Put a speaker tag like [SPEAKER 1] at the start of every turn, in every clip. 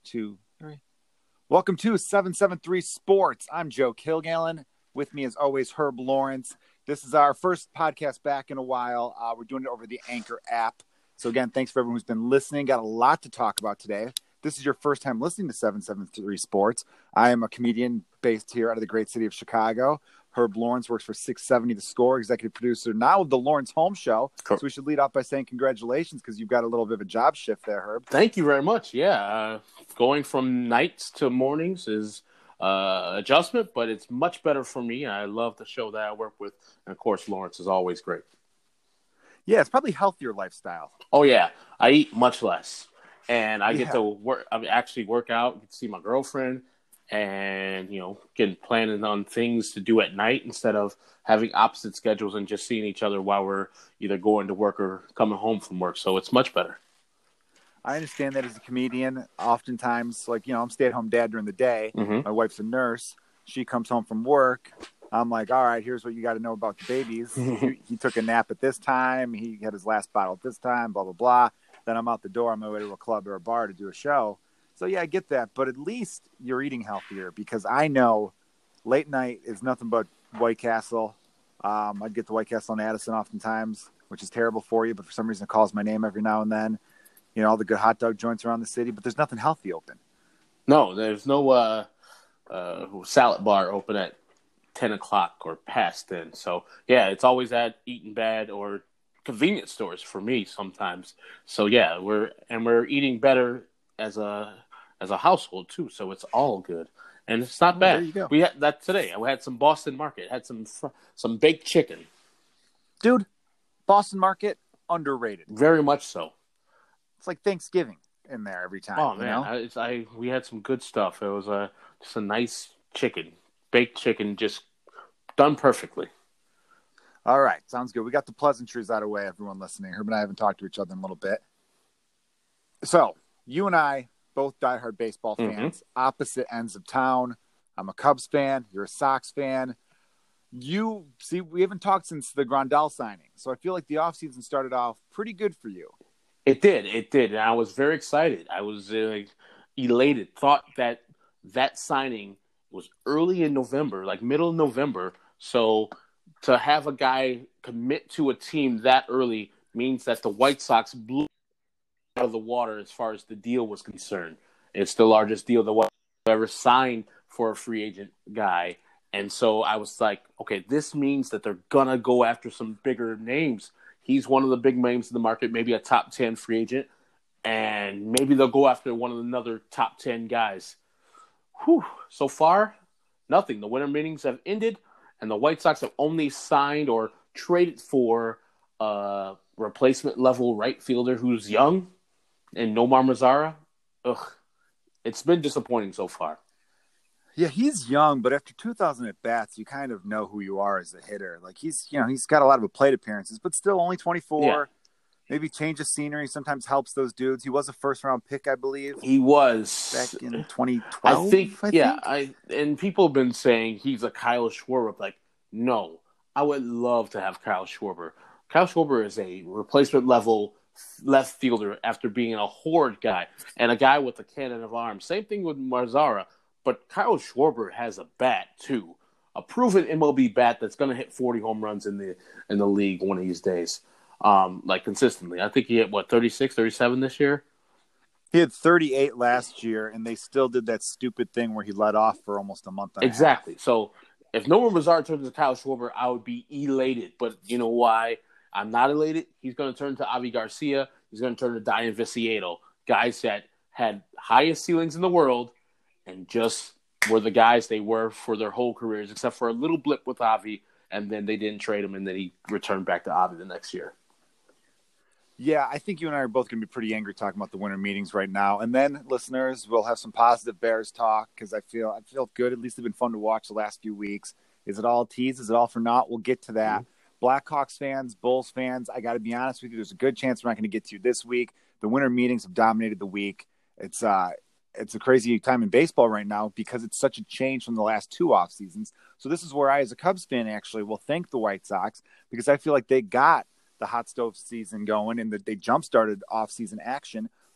[SPEAKER 1] 2, 3. Welcome to 773 Sports. I'm Joe Kilgallen. With me, as always, Herb Lawrence. This is our first podcast back in a while. We're doing it over the Anchor app. So again, thanks for everyone who's been listening. Got a lot to talk about today. This is your first time listening to 773 Sports. I am a comedian based here out of the great city of Chicago. Herb Lawrence works for 670 The Score, executive producer now of the Lawrence Holmes Show. Cool. So we should lead off by saying congratulations because you've got a little bit of a job shift there, Herb.
[SPEAKER 2] Thank you very much. Yeah, going from nights to mornings is adjustment, but it's much better for me. I love the show that I work with. And, of course, Lawrence is always great.
[SPEAKER 1] Yeah, it's probably healthier lifestyle.
[SPEAKER 2] Oh, yeah. I eat much less. And I get to work. I actually work out, get to see my girlfriend, and get planning on things to do at night instead of having opposite schedules and just seeing each other while we're either going to work or coming home from work. So it's much better.
[SPEAKER 1] I understand that as a comedian. Oftentimes, I'm stay-at-home dad during the day. Mm-hmm. My wife's a nurse. She comes home from work. I'm like, all right, here's what you got to know about the babies. He took a nap at this time. He had his last bottle at this time, blah, blah, blah. Then I'm out the door on my way to a club or a bar to do a show. So, yeah, I get that. But at least you're eating healthier because I know late night is nothing but White Castle. I'd get the White Castle on Addison oftentimes, which is terrible for you. But for some reason, it calls my name every now and then. All the good hot dog joints around the city. But there's nothing healthy open.
[SPEAKER 2] No, there's no salad bar open at 10 o'clock or past then. So, yeah, it's always at Eatin' Bad or convenience stores for me sometimes. So, yeah, we're eating better as a household too, so it's all good, and it's not bad.
[SPEAKER 1] There you go.
[SPEAKER 2] We had that today. We had some Boston Market, had some baked chicken.
[SPEAKER 1] Dude, Boston Market underrated.
[SPEAKER 2] Very much so.
[SPEAKER 1] It's like Thanksgiving in there every time.
[SPEAKER 2] Oh man, we had some good stuff. It was just a nice chicken, baked chicken, just done perfectly.
[SPEAKER 1] All right, sounds good. We got the pleasantries out of the way. Everyone listening, Herb and I haven't talked to each other in a little bit. So you and I, both diehard baseball fans, opposite ends of town. I'm a Cubs fan. You're a Sox fan. We haven't talked since the Grandal signing. So I feel like the offseason started off pretty good for you.
[SPEAKER 2] It did. And I was very excited. I was elated. Thought that signing was early in November, like middle of November. So to have a guy commit to a team that early means that the White Sox blew out of the water as far as the deal was concerned. It's the largest deal the White Sox ever signed for a free agent guy. And so I was like, okay, this means that they're going to go after some bigger names. He's one of the big names in the market, maybe a top 10 free agent, and maybe they'll go after one of another top 10 guys. Whew. So far, nothing. The winter meetings have ended, and the White Sox have only signed or traded for a replacement-level right fielder who's young, and Nomar Mazara. Ugh. It's been disappointing so far.
[SPEAKER 1] Yeah, he's young, but after 2,000 at-bats, you kind of know who you are as a hitter. Like, he's got a lot of plate appearances, but still only 24. Yeah. Maybe change of scenery sometimes helps those dudes. He was a first-round pick, I believe.
[SPEAKER 2] He was.
[SPEAKER 1] Back in 2012,
[SPEAKER 2] I think. And people have been saying he's a Kyle Schwarber. Like, no, I would love to have Kyle Schwarber. Kyle Schwarber is a replacement-level left fielder after being a horde guy and a guy with a cannon of arms. Same thing with Marzara. But Kyle Schwarber has a bat, too. A proven MLB bat that's going to hit 40 home runs in the league one of these days, consistently. I think he hit, 36, 37 this year?
[SPEAKER 1] He had 38 last year, and they still did that stupid thing where he let off for almost a month and
[SPEAKER 2] exactly.
[SPEAKER 1] a half.
[SPEAKER 2] So if Nomar Mazara turns to Kyle Schwarber, I would be elated. But you know why I'm not elated? He's going to turn to Avi Garcia. He's going to turn to Dayan Viciedo, guys that had highest ceilings in the world, and just were the guys they were for their whole careers, except for a little blip with Avi, and then they didn't trade him, and then he returned back to Avi the next year.
[SPEAKER 1] Yeah, I think you and I are both going to be pretty angry talking about the winter meetings right now. And then, listeners, we'll have some positive Bears talk because I feel good. At least they've been fun to watch the last few weeks. Is it all a tease? Is it all for naught? We'll get to that. Blackhawks fans, Bulls fans, I got to be honest with you, there's a good chance we're not going to get to you this week. The winter meetings have dominated the week. It's a crazy time in baseball right now because it's such a change from the last two off seasons. So this is where I, as a Cubs fan, actually will thank the White Sox because I feel like they got the hot stove season going and that they jump-started off-season action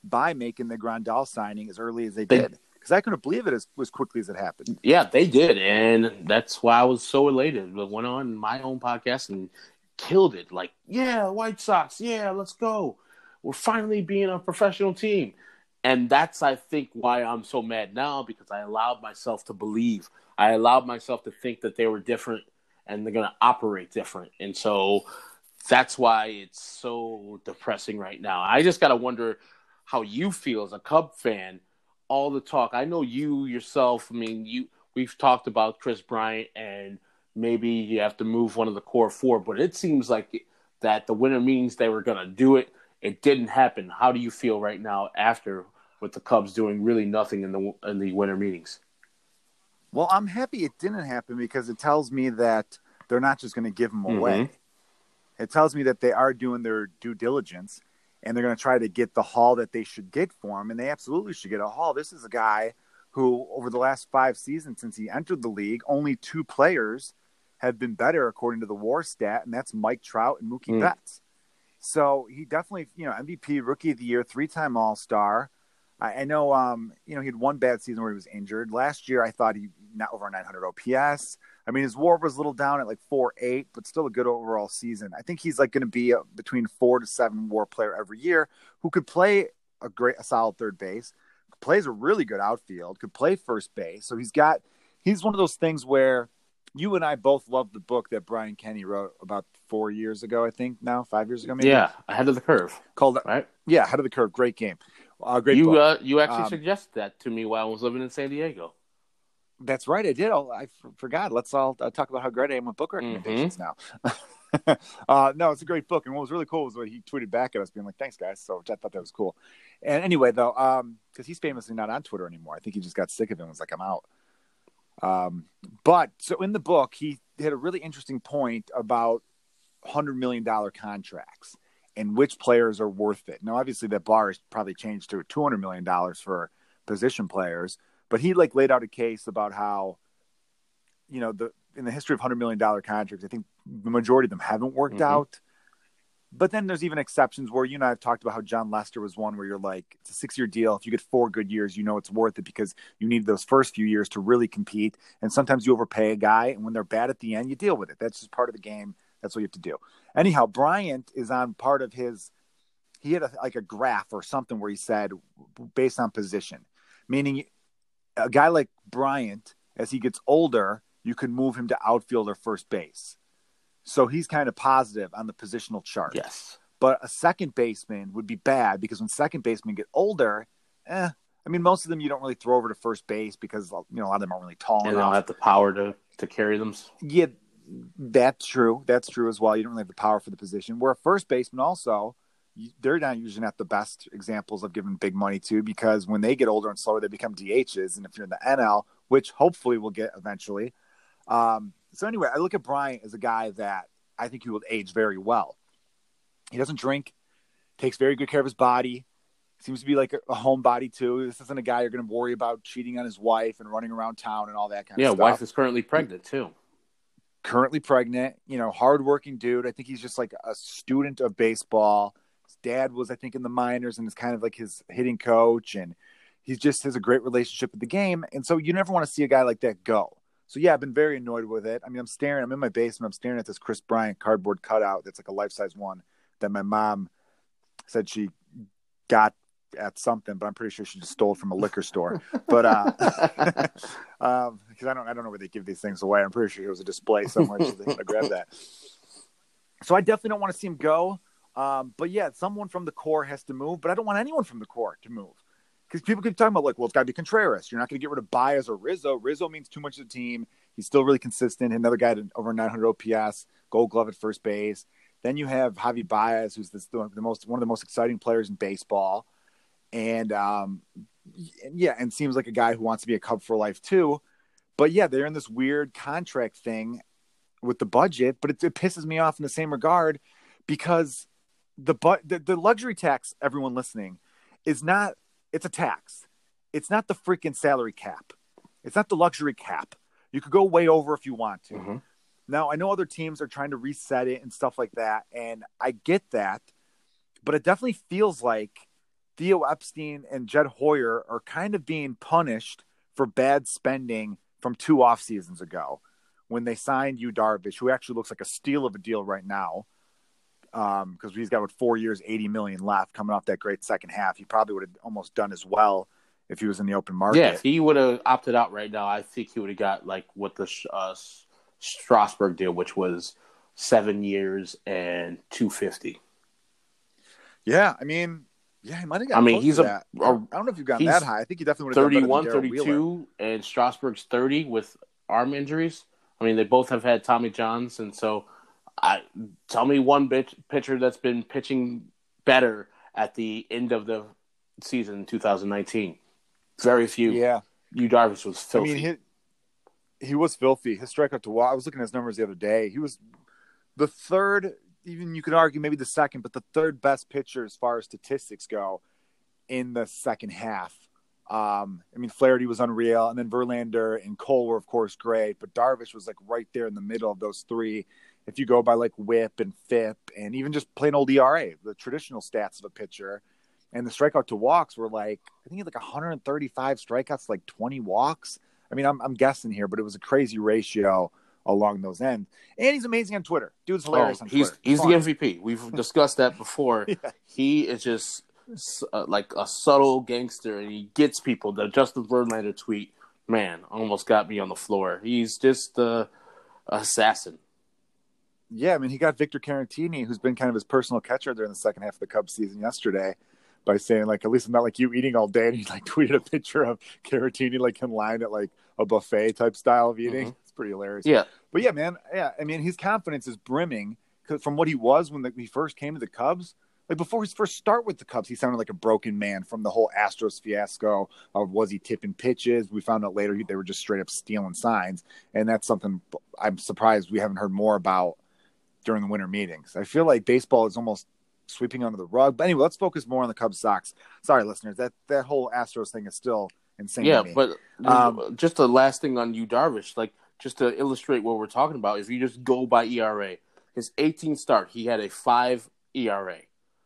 [SPEAKER 1] by making the Grandal signing as early as they did. Because I couldn't believe it as quickly as it happened.
[SPEAKER 2] Yeah, they did. And that's why I was so elated. I went on my own podcast and killed it. Like, yeah, White Sox. Yeah, let's go. We're finally being a professional team. And that's, I think, why I'm so mad now, because I allowed myself to believe. I allowed myself to think that they were different and they're going to operate different. And so that's why it's so depressing right now. I just got to wonder how you feel as a Cub fan. All the talk. I know you yourself. I mean, we've talked about Kris Bryant and maybe you have to move one of the core four, but it seems like that the winter meetings they were going to do it. It didn't happen. How do you feel right now after with the Cubs doing really nothing in the winter meetings?
[SPEAKER 1] Well, I'm happy it didn't happen because it tells me that they're not just going to give him away. It tells me that they are doing their due diligence. And they're going to try to get the haul that they should get for him. And they absolutely should get a haul. This is a guy who, over the last 5 seasons since he entered the league, only 2 players have been better according to the WAR stat, and that's Mike Trout and Mookie Betts. So he definitely, MVP, Rookie of the Year, 3-time All-Star. I know, he had one bad season where he was injured. Last year, I thought he not over 900 OPS. I mean, his WAR was a little down at like 4.8, but still a good overall season. I think he's like going to be between 4 to 7 WAR player every year who could play a solid third base, plays a really good outfield, could play first base. So he's one of those things where you and I both love the book that Brian Kenny wrote about 4 years ago, I think now, 5 years ago, maybe.
[SPEAKER 2] Yeah, Ahead of the Curve.
[SPEAKER 1] Called
[SPEAKER 2] right?
[SPEAKER 1] Yeah, Ahead of the Curve. Great game. Great book.
[SPEAKER 2] You actually suggested that to me while I was living in San Diego.
[SPEAKER 1] That's right. I did. I forgot. Let's all talk about how great I am with book recommendations now. No, it's a great book. And what was really cool was what he tweeted back at us being like, thanks, guys. So I thought that was cool. And anyway, though, because he's famously not on Twitter anymore. I think he just got sick of it and was like, I'm out. But so in the book, he had a really interesting point about $100 million contracts and which players are worth it. Now, obviously, that bar has probably changed to $200 million for position players. But he laid out a case about how, in the history of $100 million contracts, I think the majority of them haven't worked out. But then there's even exceptions where you and I have talked about how John Lester was one where you're like, it's a 6-year deal. If you get 4 good years, it's worth it because you need those first few years to really compete. And sometimes you overpay a guy, and when they're bad at the end, you deal with it. That's just part of the game. That's what you have to do. Anyhow, Bryant is on part of his – he had a graph or something where he said based on position, meaning – a guy like Bryant, as he gets older, you can move him to outfield or first base. So he's kind of positive on the positional chart.
[SPEAKER 2] Yes.
[SPEAKER 1] But a second baseman would be bad because when second basemen get older, most of them you don't really throw over to first base because, a lot of them aren't really tall enough.
[SPEAKER 2] And they don't have the power to carry them.
[SPEAKER 1] Yeah, that's true. That's true as well. You don't really have the power for the position. Where a first baseman also – they're not usually not the best examples of giving big money to because when they get older and slower, they become DHs. And if you're in the NL, which hopefully we'll get eventually. So anyway, I look at Bryant as a guy that I think he will age very well. He doesn't drink, takes very good care of his body, seems to be like a homebody too. This isn't a guy you're going to worry about cheating on his wife and running around town and all that kind of stuff.
[SPEAKER 2] Yeah, wife is currently pregnant too.
[SPEAKER 1] Currently pregnant, hardworking dude. I think he's just like a student of baseball. His dad was, I think, in the minors and is kind of like his hitting coach. And he just has a great relationship with the game. And so you never want to see a guy like that go. So, yeah, I've been very annoyed with it. I mean, I'm in my basement. I'm staring at this Kris Bryant cardboard cutout that's like a life-size one that my mom said she got at something, but I'm pretty sure she just stole it from a liquor store. But because I don't know where they give these things away. I'm pretty sure it was a display somewhere, so they gotta grab that. So I definitely don't want to see him go. But yeah, someone from the core has to move, but I don't want anyone from the core to move. Because people keep talking about it's got to be Contreras. You're not going to get rid of Baez or Rizzo. Rizzo means too much to the team. He's still really consistent. Another guy at over 900 OPS, Gold Glove at first base. Then you have Javi Baez, who's one of the most exciting players in baseball, and seems like a guy who wants to be a Cub for life too. But yeah, they're in this weird contract thing with the budget, but it pisses me off in the same regard because the luxury tax, everyone listening, is not. It's a tax. It's not the freaking salary cap. It's not the luxury cap. You could go way over if you want to. Mm-hmm. Now, I know other teams are trying to reset it and stuff like that, and I get that, but it definitely feels like Theo Epstein and Jed Hoyer are kind of being punished for bad spending from 2 off seasons ago when they signed Yu Darvish, who actually looks like a steal of a deal right now. Because he's got 4 years, $80 million left coming off that great second half. He probably would have almost done as well if he was in the open market.
[SPEAKER 2] Yeah, if he would have opted out right now, I think he would have got like what the Strasburg deal, which was 7 years and $250.
[SPEAKER 1] Yeah, I mean, he might have got close to that. I don't know if you've gotten that high. I think he definitely would have
[SPEAKER 2] 31, 32, and Strasburg's 30 with arm injuries. I mean, they both have had Tommy Johns, and so tell me one pitcher that's been pitching better at the end of the season in 2019. Very few.
[SPEAKER 1] Yeah.
[SPEAKER 2] Yu Darvish was filthy.
[SPEAKER 1] I mean, he was filthy. His strikeout to walk, I was looking at his numbers the other day. He was the third, even you could argue maybe the second, but the third best pitcher as far as statistics go in the second half. I mean, Flaherty was unreal, and then Verlander and Cole were, of course, great, but Darvish was like right there in the middle of those three. If you go by like WHIP and FIP and even just plain old ERA, the traditional stats of a pitcher, and the strikeout to walks were like, I think he had like 135 strikeouts, like 20 walks. I mean, I'm guessing here, but it was a crazy ratio along those ends. And he's amazing on Twitter. Dude's hilarious on Twitter.
[SPEAKER 2] He's the MVP. We've discussed that before. Yeah. He is just like a subtle gangster, and he gets people. The Justin Verlander tweet, man, almost got me on the floor. He's just the assassin.
[SPEAKER 1] Yeah, I mean, he got Victor Caratini, who's been kind of his personal catcher during the second half of the Cubs season yesterday, by saying, like, at least I'm not like you eating all day. And he like tweeted a picture of Caratini like in line at like a buffet type style of eating. Mm-hmm. It's pretty hilarious.
[SPEAKER 2] Yeah.
[SPEAKER 1] But yeah, man. Yeah. I mean, his confidence is brimming from what he was when he first came to the Cubs. Like before his first start with the Cubs, he sounded like a broken man from the whole Astros fiasco. Was he tipping pitches? We found out later they were just straight up stealing signs. And that's something I'm surprised we haven't heard more about during the winter meetings. I feel like baseball is almost sweeping under the rug. But anyway, let's focus more on the Cubs Sox. Sorry, listeners, that whole Astros thing is still insane.
[SPEAKER 2] Yeah,
[SPEAKER 1] to me.
[SPEAKER 2] But just the last thing on Yu Darvish, like just to illustrate what we're talking about, if you just go by ERA, his 18th start, he had a 5 ERA,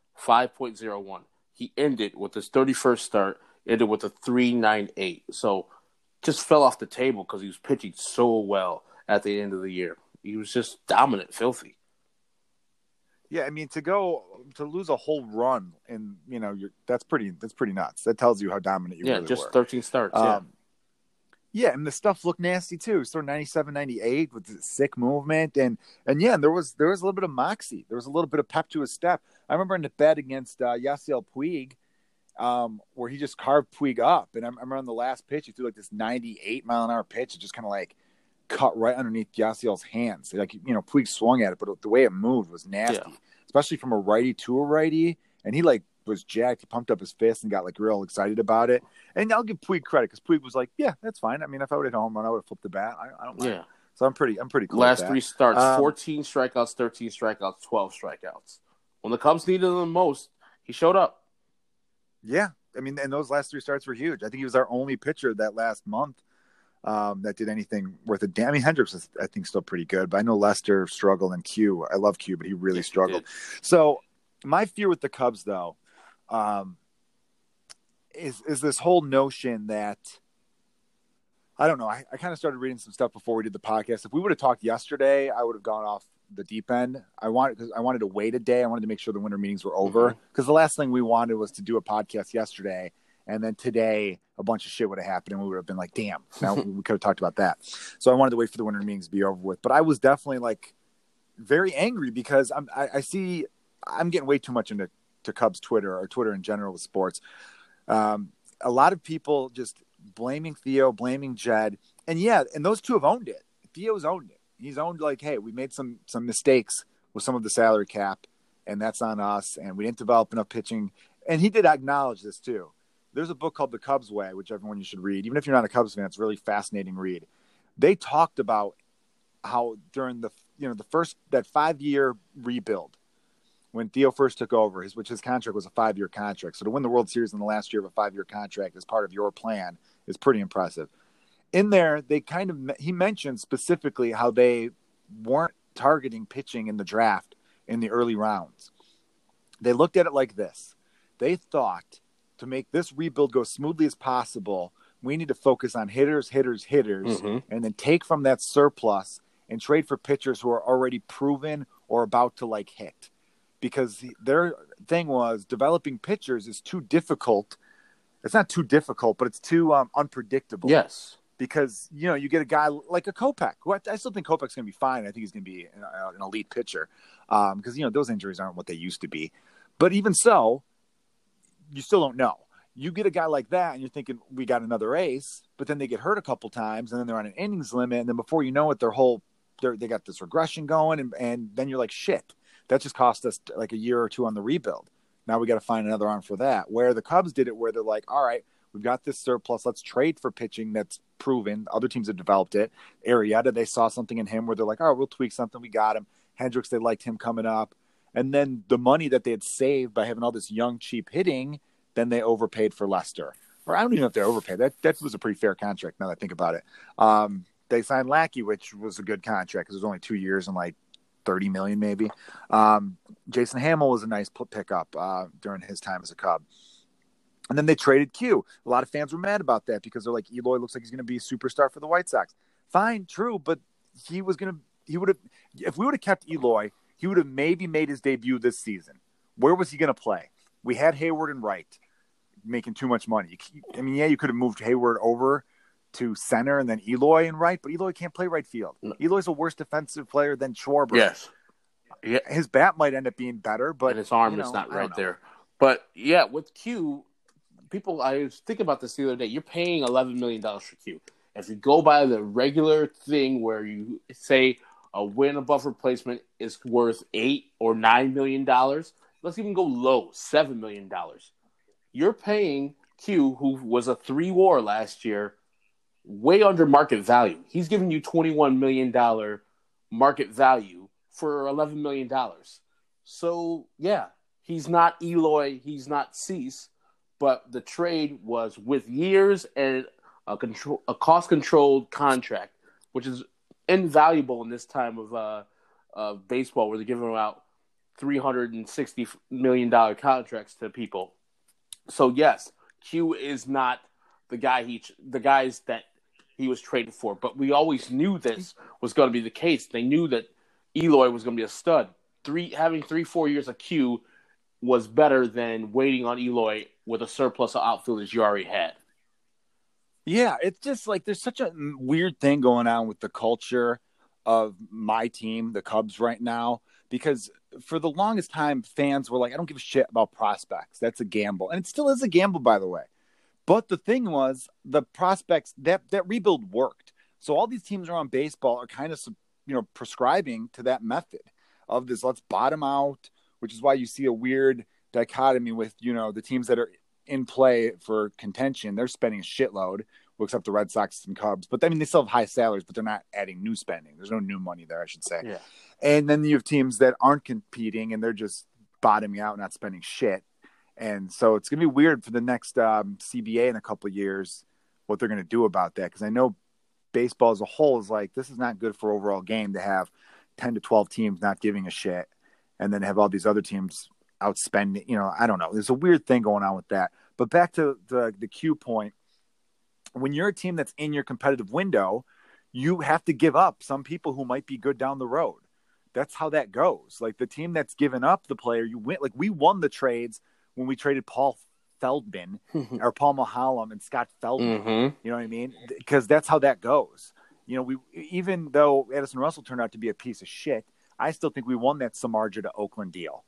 [SPEAKER 2] 5.01. He ended with his 31st start, ended with a 3.98. So just fell off the table because he was pitching so well at the end of the year. He was just dominant, filthy.
[SPEAKER 1] Yeah, I mean, to lose a whole run and that's pretty nuts. That tells you how dominant you really were.
[SPEAKER 2] Yeah, just 13 starts.
[SPEAKER 1] Yeah, and the stuff looked nasty too. Sort of 97, 98 with the sick movement, and there was a little bit of moxie. There was a little bit of pep to his step. I remember in the bet against Yasiel Puig, where he just carved Puig up, and I remember on the last pitch he threw like this 98-mile-an-hour pitch. It just kind of like cut right underneath Yasiel's hands. Like, Puig swung at it, but the way it moved was nasty, especially from a righty to a righty. And he like was jacked. He pumped up his fist and got like real excited about it. And I'll give Puig credit because Puig was like, yeah, that's fine. I mean, if I would have hit a home run, I would have flipped the bat. I don't mind. Yeah. So I'm pretty cool.
[SPEAKER 2] Last 3 starts, 14 strikeouts, 13 strikeouts, 12 strikeouts. When the Cubs needed him the most, he showed up.
[SPEAKER 1] Yeah. I mean, and those last 3 starts were huge. I think he was our only pitcher that last month that did anything worth a damn. I mean, Hendricks is, I think, still pretty good, but I know Lester struggled and Q. I love Q, but he really struggled. So my fear with the Cubs, though, is this whole notion that, I don't know, I kind of started reading some stuff before we did the podcast. If we would have talked yesterday, I would have gone off the deep end. I wanted to wait a day. I wanted to make sure the winter meetings were over because the last thing we wanted was to do a podcast yesterday. And then today, a bunch of shit would have happened, and we would have been like, damn, now we could have talked about that. So I wanted to wait for the winter meetings to be over with. But I was definitely, like, very angry because I see I'm getting way too much into Cubs Twitter or Twitter in general with sports. A lot of people just blaming Theo, blaming Jed. And, and those two have owned it. Theo's owned it. He's owned, like, hey, we made some mistakes with some of the salary cap, and that's on us, and we didn't develop enough pitching. And he did acknowledge this, too. There's a book called The Cubs Way, which everyone you should read. Even if you're not a Cubs fan, it's a really fascinating read. They talked about how during the first that 5-year rebuild, when Theo first took over, his contract was a 5-year contract. So to win the World Series in the last year of a 5-year contract as part of your plan is pretty impressive. In there, he mentioned specifically how they weren't targeting pitching in the draft in the early rounds. They looked at it like this. They thought to make this rebuild go smoothly as possible, we need to focus on hitters, and then take from that surplus and trade for pitchers who are already proven or about to like hit. Because their thing was developing pitchers is too difficult. It's not too difficult, but it's too unpredictable.
[SPEAKER 2] Yes.
[SPEAKER 1] Because, you get a guy like a Kopech, who I still think Kopech's going to be fine. I think he's going to be an elite pitcher because, those injuries aren't what they used to be. But even so, you still don't know. You get a guy like that and you're thinking, we got another ace, but then they get hurt a couple times and then they're on an innings limit. And then before you know it, they got this regression going. And then you're like, shit, that just cost us like a year or two on the rebuild. Now we got to find another arm for that. Where the Cubs did it, where they're like, all right, we've got this surplus. Let's trade for pitching that's proven. Other teams have developed it. Arrieta, they saw something in him where they're like, all right, we'll tweak something. We got him. Hendricks, they liked him coming up. And then the money that they had saved by having all this young, cheap hitting, then they overpaid for Lester. Or I don't even know if they overpaid. That was a pretty fair contract now that I think about it. They signed Lackey, which was a good contract because it was only 2 years and like $30 million maybe. Jason Hamill was a nice pickup during his time as a Cub. And then they traded Q. A lot of fans were mad about that because they're like, Eloy looks like he's going to be a superstar for the White Sox. Fine, true, but if we would have kept Eloy, he would have maybe made his debut this season. Where was he going to play? We had Hayward and Wright making too much money. You could have moved Hayward over to center and then Eloy and Wright, but Eloy can't play right field. No. Eloy's a worse defensive player than Schwarber.
[SPEAKER 2] Yes.
[SPEAKER 1] Yeah. His bat might end up being better, but
[SPEAKER 2] and his arm is not right there. But yeah, with Q, I was thinking about this the other day. You're paying $11 million for Q. If you go by the regular thing where you say a win above replacement is worth $8 or $9 million, let's even go low, $7 million. You're paying Q, who was a 3 WAR last year, way under market value. He's giving you $21 million market value for $11 million. So, yeah, he's not Eloy, he's not Cease, but the trade was with years and a cost-controlled contract, which is invaluable in this time of baseball where they're giving out $360 million contracts to people. So, yes, Q is not the guys that he was traded for. But we always knew this was going to be the case. They knew that Eloy was going to be a stud. Having 3-4 years of Q was better than waiting on Eloy with a surplus of outfielders you already had.
[SPEAKER 1] Yeah, it's just like there's such a weird thing going on with the culture of my team, the Cubs, right now. Because for the longest time, fans were like, I don't give a shit about prospects. That's a gamble. And it still is a gamble, by the way. But the thing was, the prospects, that rebuild worked. So all these teams around baseball are kind of, prescribing to that method of this, let's bottom out, which is why you see a weird dichotomy with, the teams that are in play for contention. They're spending a shitload, except the Red Sox and Cubs. But, they still have high salaries, but they're not adding new spending. There's no new money there, I should say.
[SPEAKER 2] Yeah.
[SPEAKER 1] And then you have teams that aren't competing, and they're just bottoming out, not spending shit. And so it's going to be weird for the next CBA in a couple of years what they're going to do about that. Because I know baseball as a whole is like, this is not good for overall game to have 10 to 12 teams not giving a shit and then have all these other teams outspending. I don't know. There's a weird thing going on with that. But back to the Q point, when you're a team that's in your competitive window, you have to give up some people who might be good down the road. That's how that goes. Like the team that's given up the player, you win. Like we won the trades when we traded Paul Feldman or Paul Mahalam and Scott Feldman.
[SPEAKER 2] Mm-hmm.
[SPEAKER 1] You know what I mean? Because that's how that goes. Even though Addison Russell turned out to be a piece of shit, I still think we won that Samardzija to Oakland deal.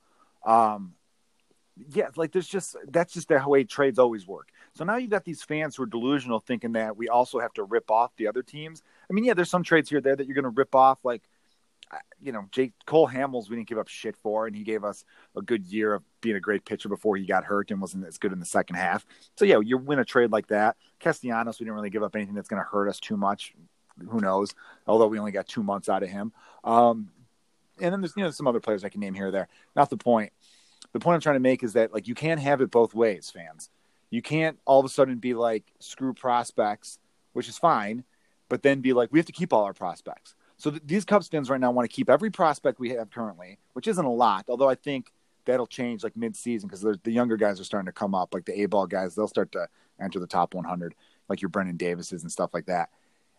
[SPEAKER 1] Yeah, like that's just the way trades always work. So now you've got these fans who are delusional thinking that we also have to rip off the other teams. I mean, yeah, there's some trades here or there that you're going to rip off, like, Cole Hamels we didn't give up shit for, and he gave us a good year of being a great pitcher before he got hurt and wasn't as good in the second half. So, yeah, you win a trade like that. Castellanos, we didn't really give up anything that's going to hurt us too much. Who knows? Although we only got 2 months out of him. And then there's some other players I can name here or there. Not the point. The point I'm trying to make is that, like, you can't have it both ways, fans. You can't all of a sudden be like, screw prospects, which is fine, but then be like, we have to keep all our prospects. So these Cubs fans right now want to keep every prospect we have currently, which isn't a lot, although I think that'll change like mid-season because the younger guys are starting to come up, like the A-ball guys. They'll start to enter the top 100, like your Brendan Davises and stuff like that.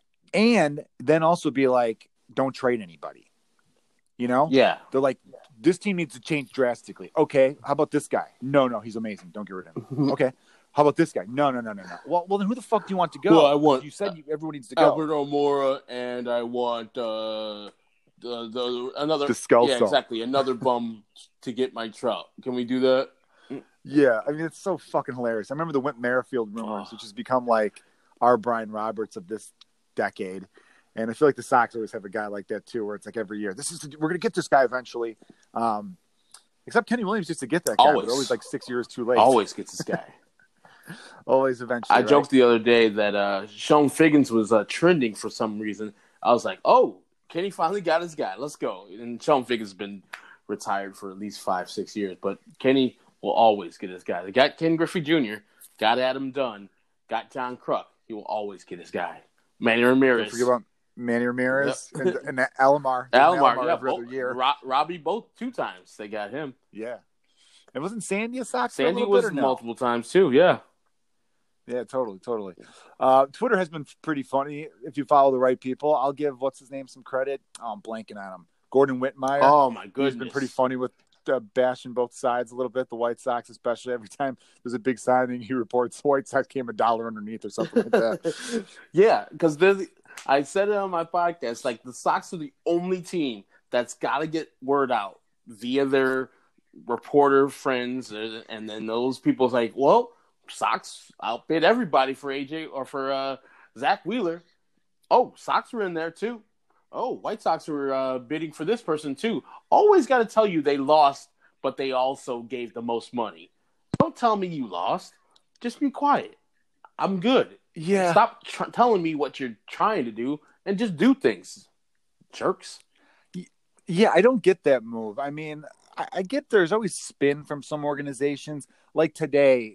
[SPEAKER 1] And then also be like, don't trade anybody. You know?
[SPEAKER 2] Yeah.
[SPEAKER 1] They're like, this team needs to change drastically. Okay, how about this guy? No, he's amazing. Don't get rid of him. Okay. How about this guy? No. Well, then who the fuck do you want to go?
[SPEAKER 2] Well,
[SPEAKER 1] you said everyone needs to go.
[SPEAKER 2] Albert O'Mora, and I want another
[SPEAKER 1] Descalso.
[SPEAKER 2] Yeah, exactly. Another bum to get my Trout. Can we do that?
[SPEAKER 1] Yeah, I mean it's so fucking hilarious. I remember the Whit Merrifield rumors, which has become like our Brian Roberts of this decade. And I feel like the Sox always have a guy like that too, where it's like every year, we're gonna get this guy eventually. Except Kenny Williams used to get that guy, but always like 6 years too late.
[SPEAKER 2] Always gets this guy.
[SPEAKER 1] Always eventually.
[SPEAKER 2] I joked the other day that Sean Figgins was trending for some reason. I was like, oh, Kenny finally got his guy. Let's go. And Sean Figgins has been retired for at least 5-6 years. But Kenny will always get his guy. They got Ken Griffey Jr., got Adam Dunn, got John Kruk. He will always get his guy. Manny Ramirez.
[SPEAKER 1] Don't forget about Manny Ramirez and Alomar.
[SPEAKER 2] Alomar,
[SPEAKER 1] every other year.
[SPEAKER 2] Robbie both 2 times. They got him.
[SPEAKER 1] Yeah. And wasn't Sandy a Sox?
[SPEAKER 2] Sandy was multiple times too, yeah.
[SPEAKER 1] Yeah, totally. Twitter has been pretty funny if you follow the right people. I'll give what's his name some credit. Oh, I'm blanking on him. Gordon Whitmire.
[SPEAKER 2] Oh my goodness,
[SPEAKER 1] he's been pretty funny with bashing both sides a little bit. The White Sox, especially every time there's a big signing, he reports the White Sox came $1 underneath or something like that.
[SPEAKER 2] Yeah, because I said it on my podcast. Like the Sox are the only team that's got to get word out via their reporter friends, and then those people's like, well. Sox outbid everybody for AJ or for Zach Wheeler. Oh, Sox were in there too. Oh, White Sox were bidding for this person too. Always got to tell you they lost, but they also gave the most money. Don't tell me you lost. Just be quiet. I'm good.
[SPEAKER 1] Yeah.
[SPEAKER 2] Stop telling me what you're trying to do and just do things. Jerks.
[SPEAKER 1] Yeah, I don't get that move. I mean, I get there's always spin from some organizations. Like today,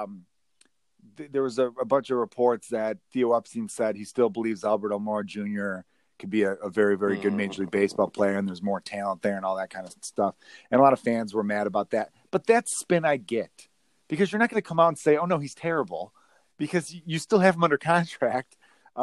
[SPEAKER 1] there was a bunch of reports that Theo Epstein said he still believes Albert O'Mora Jr. could be a very, very good Major League Baseball player, and there's more talent there and all that kind of stuff. And a lot of fans were mad about that. But that spin I get, because you're not going to come out and say, oh, no, he's terrible, because you still have him under contract.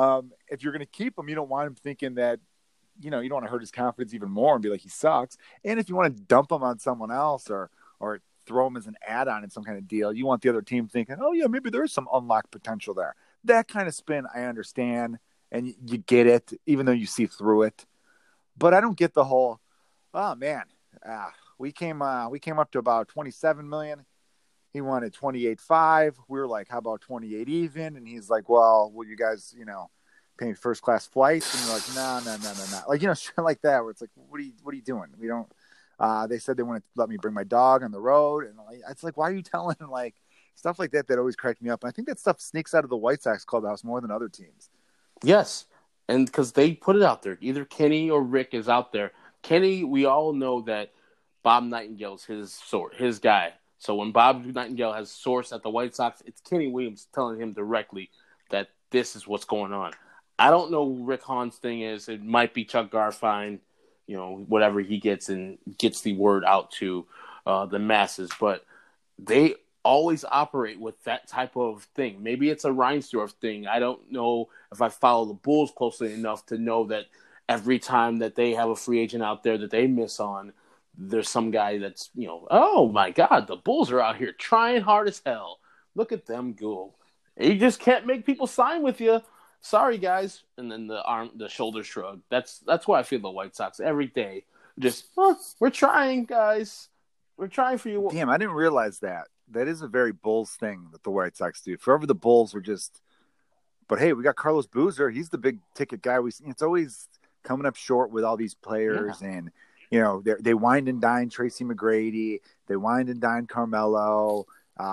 [SPEAKER 1] If you're going to keep him, you don't want him thinking that, you don't want to hurt his confidence even more and be like, he sucks. And if you want to dump him on someone else or throw him as an add-on in some kind of deal, you want the other team thinking, oh yeah, maybe there is some unlocked potential there. That kind of spin, I understand. And you get it, even though you see through it. But I don't get the whole, oh man, we came up to about 27 million. He wanted 28.5. We were like, how about 28 even? And he's like, well, will you guys, paying first class flights? And you're like, no. Like, shit like that, where it's like, what are you doing? We don't, they said they want to let me bring my dog on the road. And it's like, why are you telling like stuff like that always cracked me up? And I think that stuff sneaks out of the White Sox clubhouse more than other teams.
[SPEAKER 2] Yes. And because they put it out there, either Kenny or Rick is out there. Kenny, we all know that Bob Nightingale's his guy. So when Bob Nightingale has source at the White Sox, it's Kenny Williams telling him directly that this is what's going on. I don't know who Rick Hahn's thing is. It might be Chuck Garfien, whatever he gets and gets the word out to the masses. But they always operate with that type of thing. Maybe it's a Reinsdorf thing. I don't know if I follow the Bulls closely enough to know that every time that they have a free agent out there that they miss on, there's some guy that's, oh my God, the Bulls are out here trying hard as hell. Look at them go. You just can't make people sign with you. Sorry, guys. And then the shoulder shrug. That's why I feel the White Sox every day. Just, we're trying, guys. We're trying for you.
[SPEAKER 1] Damn, I didn't realize that. That is a very Bulls thing that the White Sox do. Forever the Bulls were just, but hey, we got Carlos Boozer. He's the big ticket guy. It's always coming up short with all these players. Yeah. And, they wined and dined Tracy McGrady. They wined and dined Carmelo.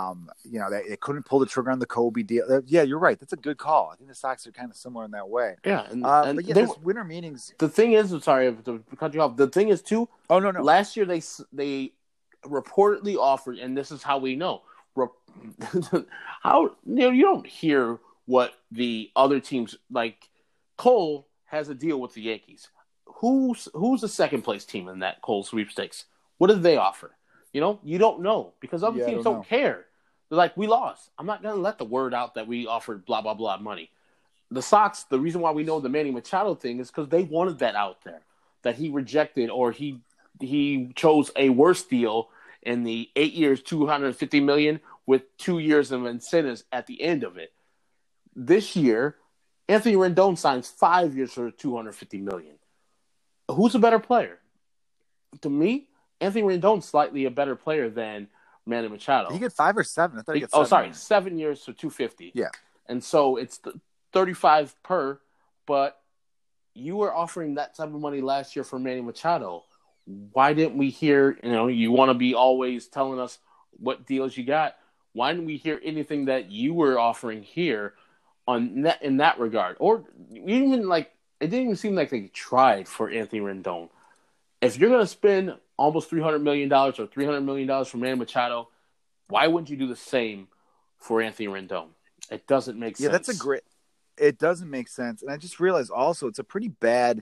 [SPEAKER 1] They couldn't pull the trigger on the Kobe deal. Yeah, you're right. That's a good call. I think the Sox are kind of similar in that way.
[SPEAKER 2] Yeah.
[SPEAKER 1] But yeah, there's winter meetings.
[SPEAKER 2] The thing is, I'm sorry to cut you off. The thing is, too.
[SPEAKER 1] Oh, no.
[SPEAKER 2] Last year, they reportedly offered, and this is how we know, how, you don't hear what the other teams, like Cole has a deal with the Yankees. Who's the second place team in that Cole sweepstakes? What did they offer? You don't know because other teams don't care. They're like, we lost. I'm not going to let the word out that we offered blah, blah, blah money. The Sox, the reason why we know the Manny Machado thing is because they wanted that out there, that he rejected or he chose a worse deal in the 8 years, $250 million with 2 years of incentives at the end of it. This year, Anthony Rendon signs 5 years for $250 million. Who's a better player? To me, Anthony Rendon's slightly a better player than Manny Machado.
[SPEAKER 1] He get 5 or 7. I thought he got 7.
[SPEAKER 2] 7 years for $250.
[SPEAKER 1] Yeah,
[SPEAKER 2] and so it's 35 per. But you were offering that type of money last year for Manny Machado. Why didn't we hear? You want to be always telling us what deals you got. Why didn't we hear anything that you were offering here in that regard? Or even it didn't even seem like they tried for Anthony Rendon. If you're going to spend almost $300 million or $300 million for Manny Machado, why wouldn't you do the same for Anthony Rendon? It doesn't make sense.
[SPEAKER 1] Yeah, it doesn't make sense. And I just realized also it's a pretty bad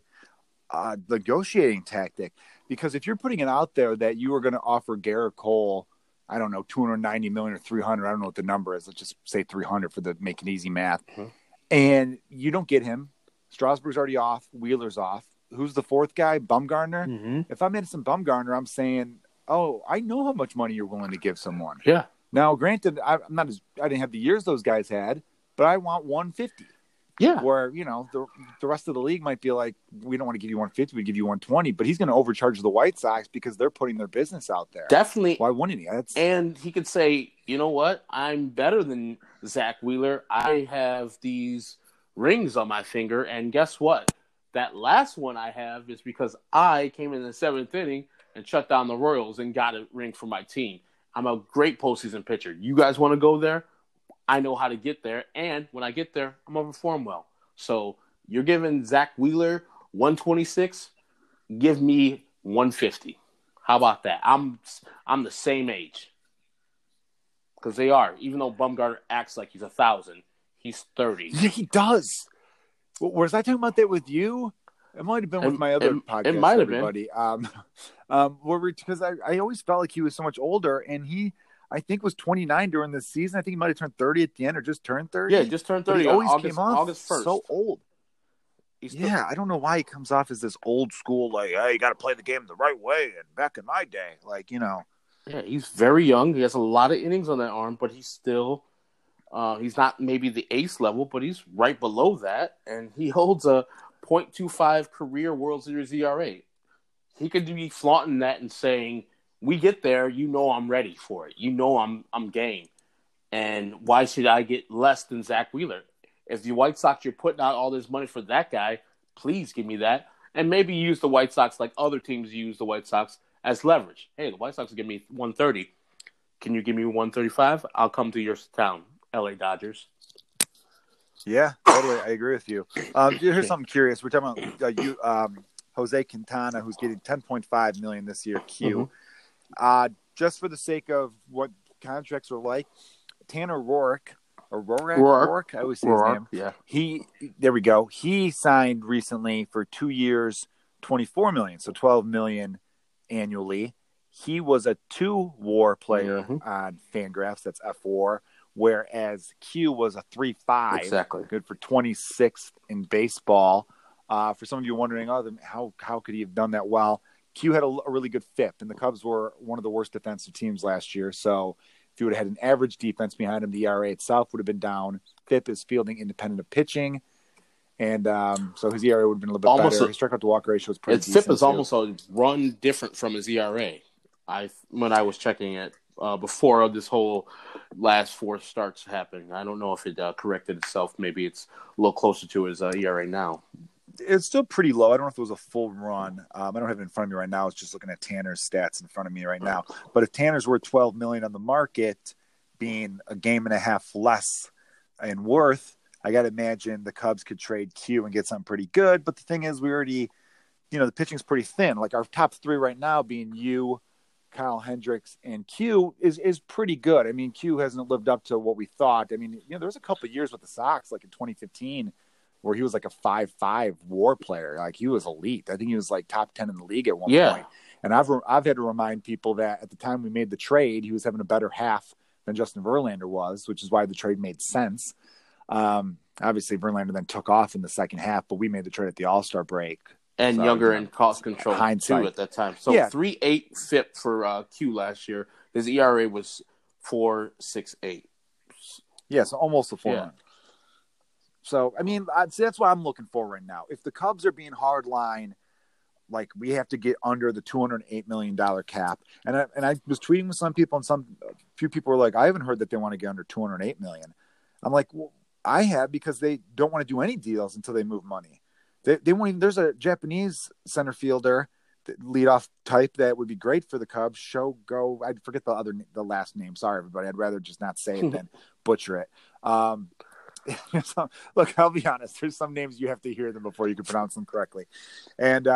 [SPEAKER 1] negotiating tactic because if you're putting it out there that you are going to offer Garrett Cole, I don't know, $290 million or $300, I don't know what the number is. Let's just say $300 for the make it easy math. Mm-hmm. And you don't get him. Strasburg's already off. Wheeler's off. Who's the fourth guy? Bumgarner.
[SPEAKER 2] Mm-hmm.
[SPEAKER 1] If I'm in some Bumgarner, I'm saying, oh, I know how much money you're willing to give someone.
[SPEAKER 2] Yeah.
[SPEAKER 1] Now, granted, I didn't have the years those guys had, but I want 150.
[SPEAKER 2] Yeah.
[SPEAKER 1] Where the rest of the league might be like, we don't want to give you 150, we give you 120, but he's going to overcharge the White Sox because they're putting their business out there.
[SPEAKER 2] Definitely.
[SPEAKER 1] Why wouldn't he?
[SPEAKER 2] And he could say, you know what? I'm better than Zach Wheeler. I have these rings on my finger, and guess what? That last one I have is because I came in the 7th inning and shut down the Royals and got a ring for my team. I'm a great postseason pitcher. You guys want to go there? I know how to get there. And when I get there, I'm going to perform well. So you're giving Zach Wheeler 126. Give me 150. How about that? I'm the same age. Because they are. Even though Bumgarner acts like he's 1,000, he's 30.
[SPEAKER 1] Yeah, he does. Was I talking about that with you? It might have been with my other podcast.
[SPEAKER 2] It might have
[SPEAKER 1] been. Because I always felt like he was so much older, and he, I think, was 29 during this season. I think he might have turned 30 at the end, or just turned 30.
[SPEAKER 2] Yeah, just turned 30.
[SPEAKER 1] He always came off
[SPEAKER 2] August 1st.
[SPEAKER 1] so old. I don't know why he comes off as this old school, like, hey, you got to play the game the right way. And back in my day,
[SPEAKER 2] Yeah, he's very young. He has a lot of innings on that arm, but he's still. He's not maybe the ace level, but he's right below that, and he holds a .25 career World Series ERA. He could be flaunting that and saying, "We get there, I'm ready for it. I'm game." And why should I get less than Zach Wheeler? If the White Sox, you're putting out all this money for that guy, please give me that, and maybe use the White Sox like other teams use the White Sox as leverage. Hey, the White Sox will give me 130. Can you give me 135? I'll come to your town. LA Dodgers.
[SPEAKER 1] Yeah, totally. I agree with you. Here's something curious. We're talking about Jose Quintana, who's getting $10.5 million this year. Just for the sake of what contracts are like, Tanner Roark. I always say his name.
[SPEAKER 2] Yeah.
[SPEAKER 1] There we go. He signed recently for 2 years, $24 million, so $12 million annually. He was a 2-WAR player on Fangraphs. That's F4. Whereas Q was a 3.5.
[SPEAKER 2] Exactly.
[SPEAKER 1] Good for 26th in baseball. For some of you wondering, how could he have done that well? Q had a really good FIP, and the Cubs were one of the worst defensive teams last year. So if you would have had an average defense behind him, the ERA itself would have been down. FIP is fielding independent of pitching. And so his ERA would have been a little bit better. His strikeout to walk ratio is pretty decent.
[SPEAKER 2] His FIP is almost a run different from his ERA. When I was checking it before this whole last 4 starts happened. I don't know if it corrected itself. Maybe it's a little closer to his ERA now.
[SPEAKER 1] It's still pretty low. I don't know if it was a full run. I don't have it in front of me right now. I was just looking at Tanner's stats in front of me right now. But if Tanner's worth $12 million on the market, being a game and a half less in worth, I got to imagine the Cubs could trade Q and get something pretty good. But the thing is, we already, the pitching's pretty thin. Like our top 3 right now being you, Kyle Hendricks, and Q is pretty good. I mean, Q hasn't lived up to what we thought. I mean, there was a couple of years with the Sox, like in 2015, where he was like a 5.5 WAR player. Like he was elite. I think he was like top 10 in the league at one point. And I've had to remind people that at the time we made the trade, he was having a better half than Justin Verlander was, which is why the trade made sense. Obviously, Verlander then took off in the second half, but we made the trade at the All-Star break.
[SPEAKER 2] And younger in cost control,
[SPEAKER 1] hindsight,
[SPEAKER 2] too, at that time. So 3.8 FIP for Q last year. His ERA was 4.68.
[SPEAKER 1] Yeah, so almost a 4. So, I mean, that's what I'm looking for right now. If the Cubs are being hard line, like we have to get under the $208 million cap. And I was tweeting with some people, and a few people were like, I haven't heard that they want to get under $208 million. I'm like, well, I have, because they don't want to do any deals until they move money. They won't even. There's a Japanese center fielder, leadoff type, that would be great for the Cubs. Shogo, I forget the last name. Sorry, everybody. I'd rather just not say it than butcher it. So, look, I'll be honest. There's some names you have to hear them before you can pronounce them correctly, and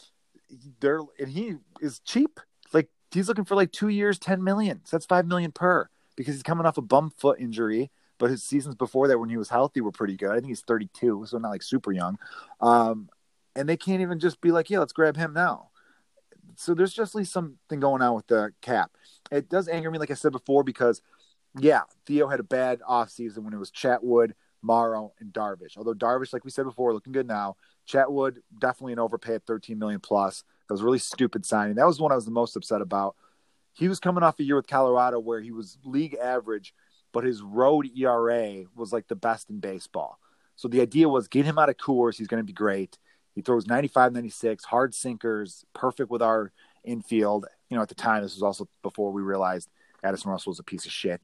[SPEAKER 1] he is cheap. Like, he's looking for like 2 years, $10 million. So that's $5 million per, because he's coming off a bum foot injury. But his seasons before that, when he was healthy, were pretty good. I think he's 32, so not like super young. And they can't even just be like, yeah, let's grab him now. So there's just like something going on with the cap. It does anger me, like I said before, because, yeah, Theo had a bad offseason when it was Chatwood, Morrow, and Darvish. Although Darvish, like we said before, looking good now. Chatwood, definitely an overpay at $13 million plus. That was a really stupid signing. That was the one I was the most upset about. He was coming off a year with Colorado where he was league average, but his road ERA was like the best in baseball. So the idea was, get him out of Coors. He's going to be great. He throws 95, 96, hard sinkers, perfect with our infield. You know, at the time, this was also before we realized Addison Russell was a piece of shit.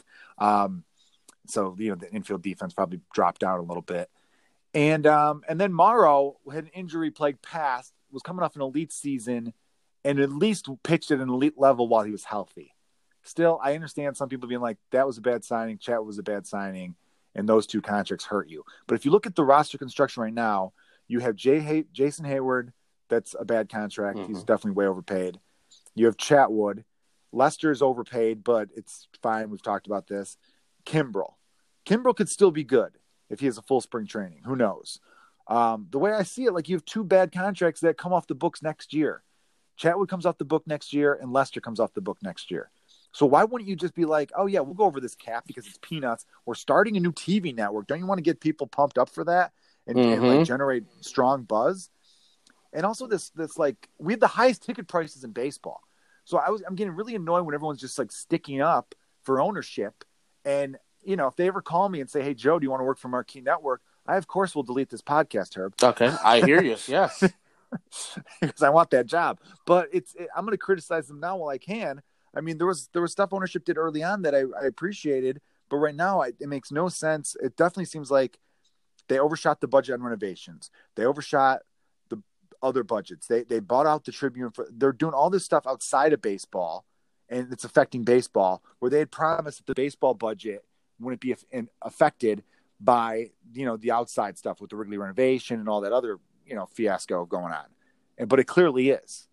[SPEAKER 1] So, you know, the infield defense probably dropped out a little bit. And then Morrow had an injury-plagued past, was coming off an elite season, and at least pitched at an elite level while he was healthy. Still, I understand some people being like, that was a bad signing, Chat was a bad signing, and those two contracts hurt you. But if you look at the roster construction right now, you have Jason Hayward, that's a bad contract. Mm-hmm. He's definitely way overpaid. You have Chatwood. Lester is overpaid, but it's fine. We've talked about this. Kimbrel could still be good if he has a full spring training. Who knows? The way I see it, like, you have two bad contracts that come off the books next year. Chatwood comes off the book next year, and Lester comes off the book next year. So why wouldn't you just be like, oh, yeah, we'll go over this cap because it's peanuts. We're starting a new TV network. Don't you want to get people pumped up for that and like generate strong buzz? And also this like, we have the highest ticket prices in baseball. So I'm getting really annoyed when everyone's just like sticking up for ownership. And, you know, if they ever call me and say, hey, Joe, do you want to work for Marquee Network? I, of course, will delete this podcast, Herb.
[SPEAKER 2] Okay, I hear you, yes.
[SPEAKER 1] Because I want that job. But I'm going to criticize them now while I can. I mean, there was stuff ownership did early on that I appreciated, but right now it makes no sense. It definitely seems like they overshot the budget on renovations. They overshot the other budgets. They bought out the Tribune. They're doing all this stuff outside of baseball, and it's affecting baseball, where they had promised that the baseball budget wouldn't be affected by, you know, the outside stuff with the Wrigley renovation and all that other, you know, fiasco going on. But it clearly is.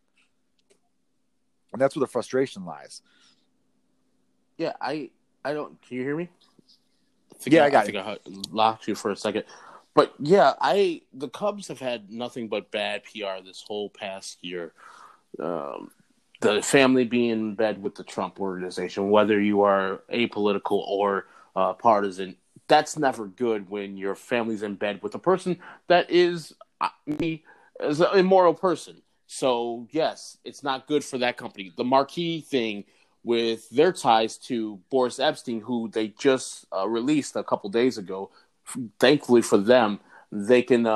[SPEAKER 1] And that's where the frustration lies.
[SPEAKER 2] Yeah, I don't. Can you hear me?
[SPEAKER 1] I got
[SPEAKER 2] it. I locked you for a second. But yeah, the Cubs have had nothing but bad PR this whole past year. The family being in bed with the Trump organization, whether you are apolitical or partisan, that's never good when your family's in bed with a person that is an immoral person. So, yes, it's not good for that company. The Marquee thing with their ties to Boris Epstein, who they just released a couple days ago, thankfully for them, they can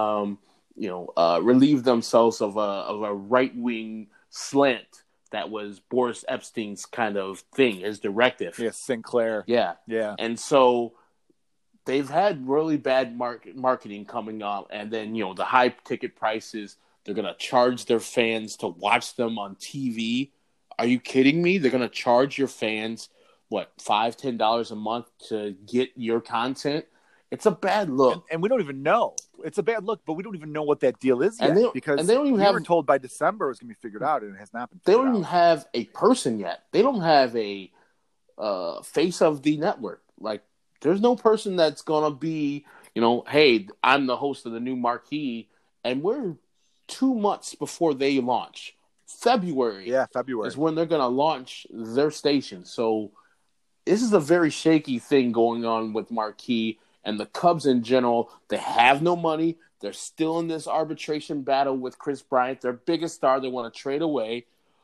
[SPEAKER 2] relieve themselves of a right-wing slant that was Boris Epstein's kind of thing, his directive.
[SPEAKER 1] Yeah, Sinclair.
[SPEAKER 2] Yeah.
[SPEAKER 1] Yeah.
[SPEAKER 2] And so they've had really bad marketing coming up, and then, you know, the high ticket prices. They're going to charge their fans to watch them on TV. Are you kidding me? They're going to charge your fans, what, $5, $10 a month to get your content? It's a bad look.
[SPEAKER 1] And we don't even know. It's a bad look, but we don't even know what that deal is yet. Because
[SPEAKER 2] they don't even
[SPEAKER 1] we were told by December it was going to be figured out, and it has not been
[SPEAKER 2] figured out. They don't
[SPEAKER 1] even
[SPEAKER 2] have a person yet. They don't have a face of the network. Like, there's no person that's going to be, you know, hey, I'm the host of the new Marquee, and we're 2 months before they launch. February.
[SPEAKER 1] Yeah, February
[SPEAKER 2] is when they're going to launch their station. So this is a very shaky thing going on with Marquee and the Cubs in general. They have no money. They're still in this arbitration battle with Chris Bryant, their biggest star. They want to trade away.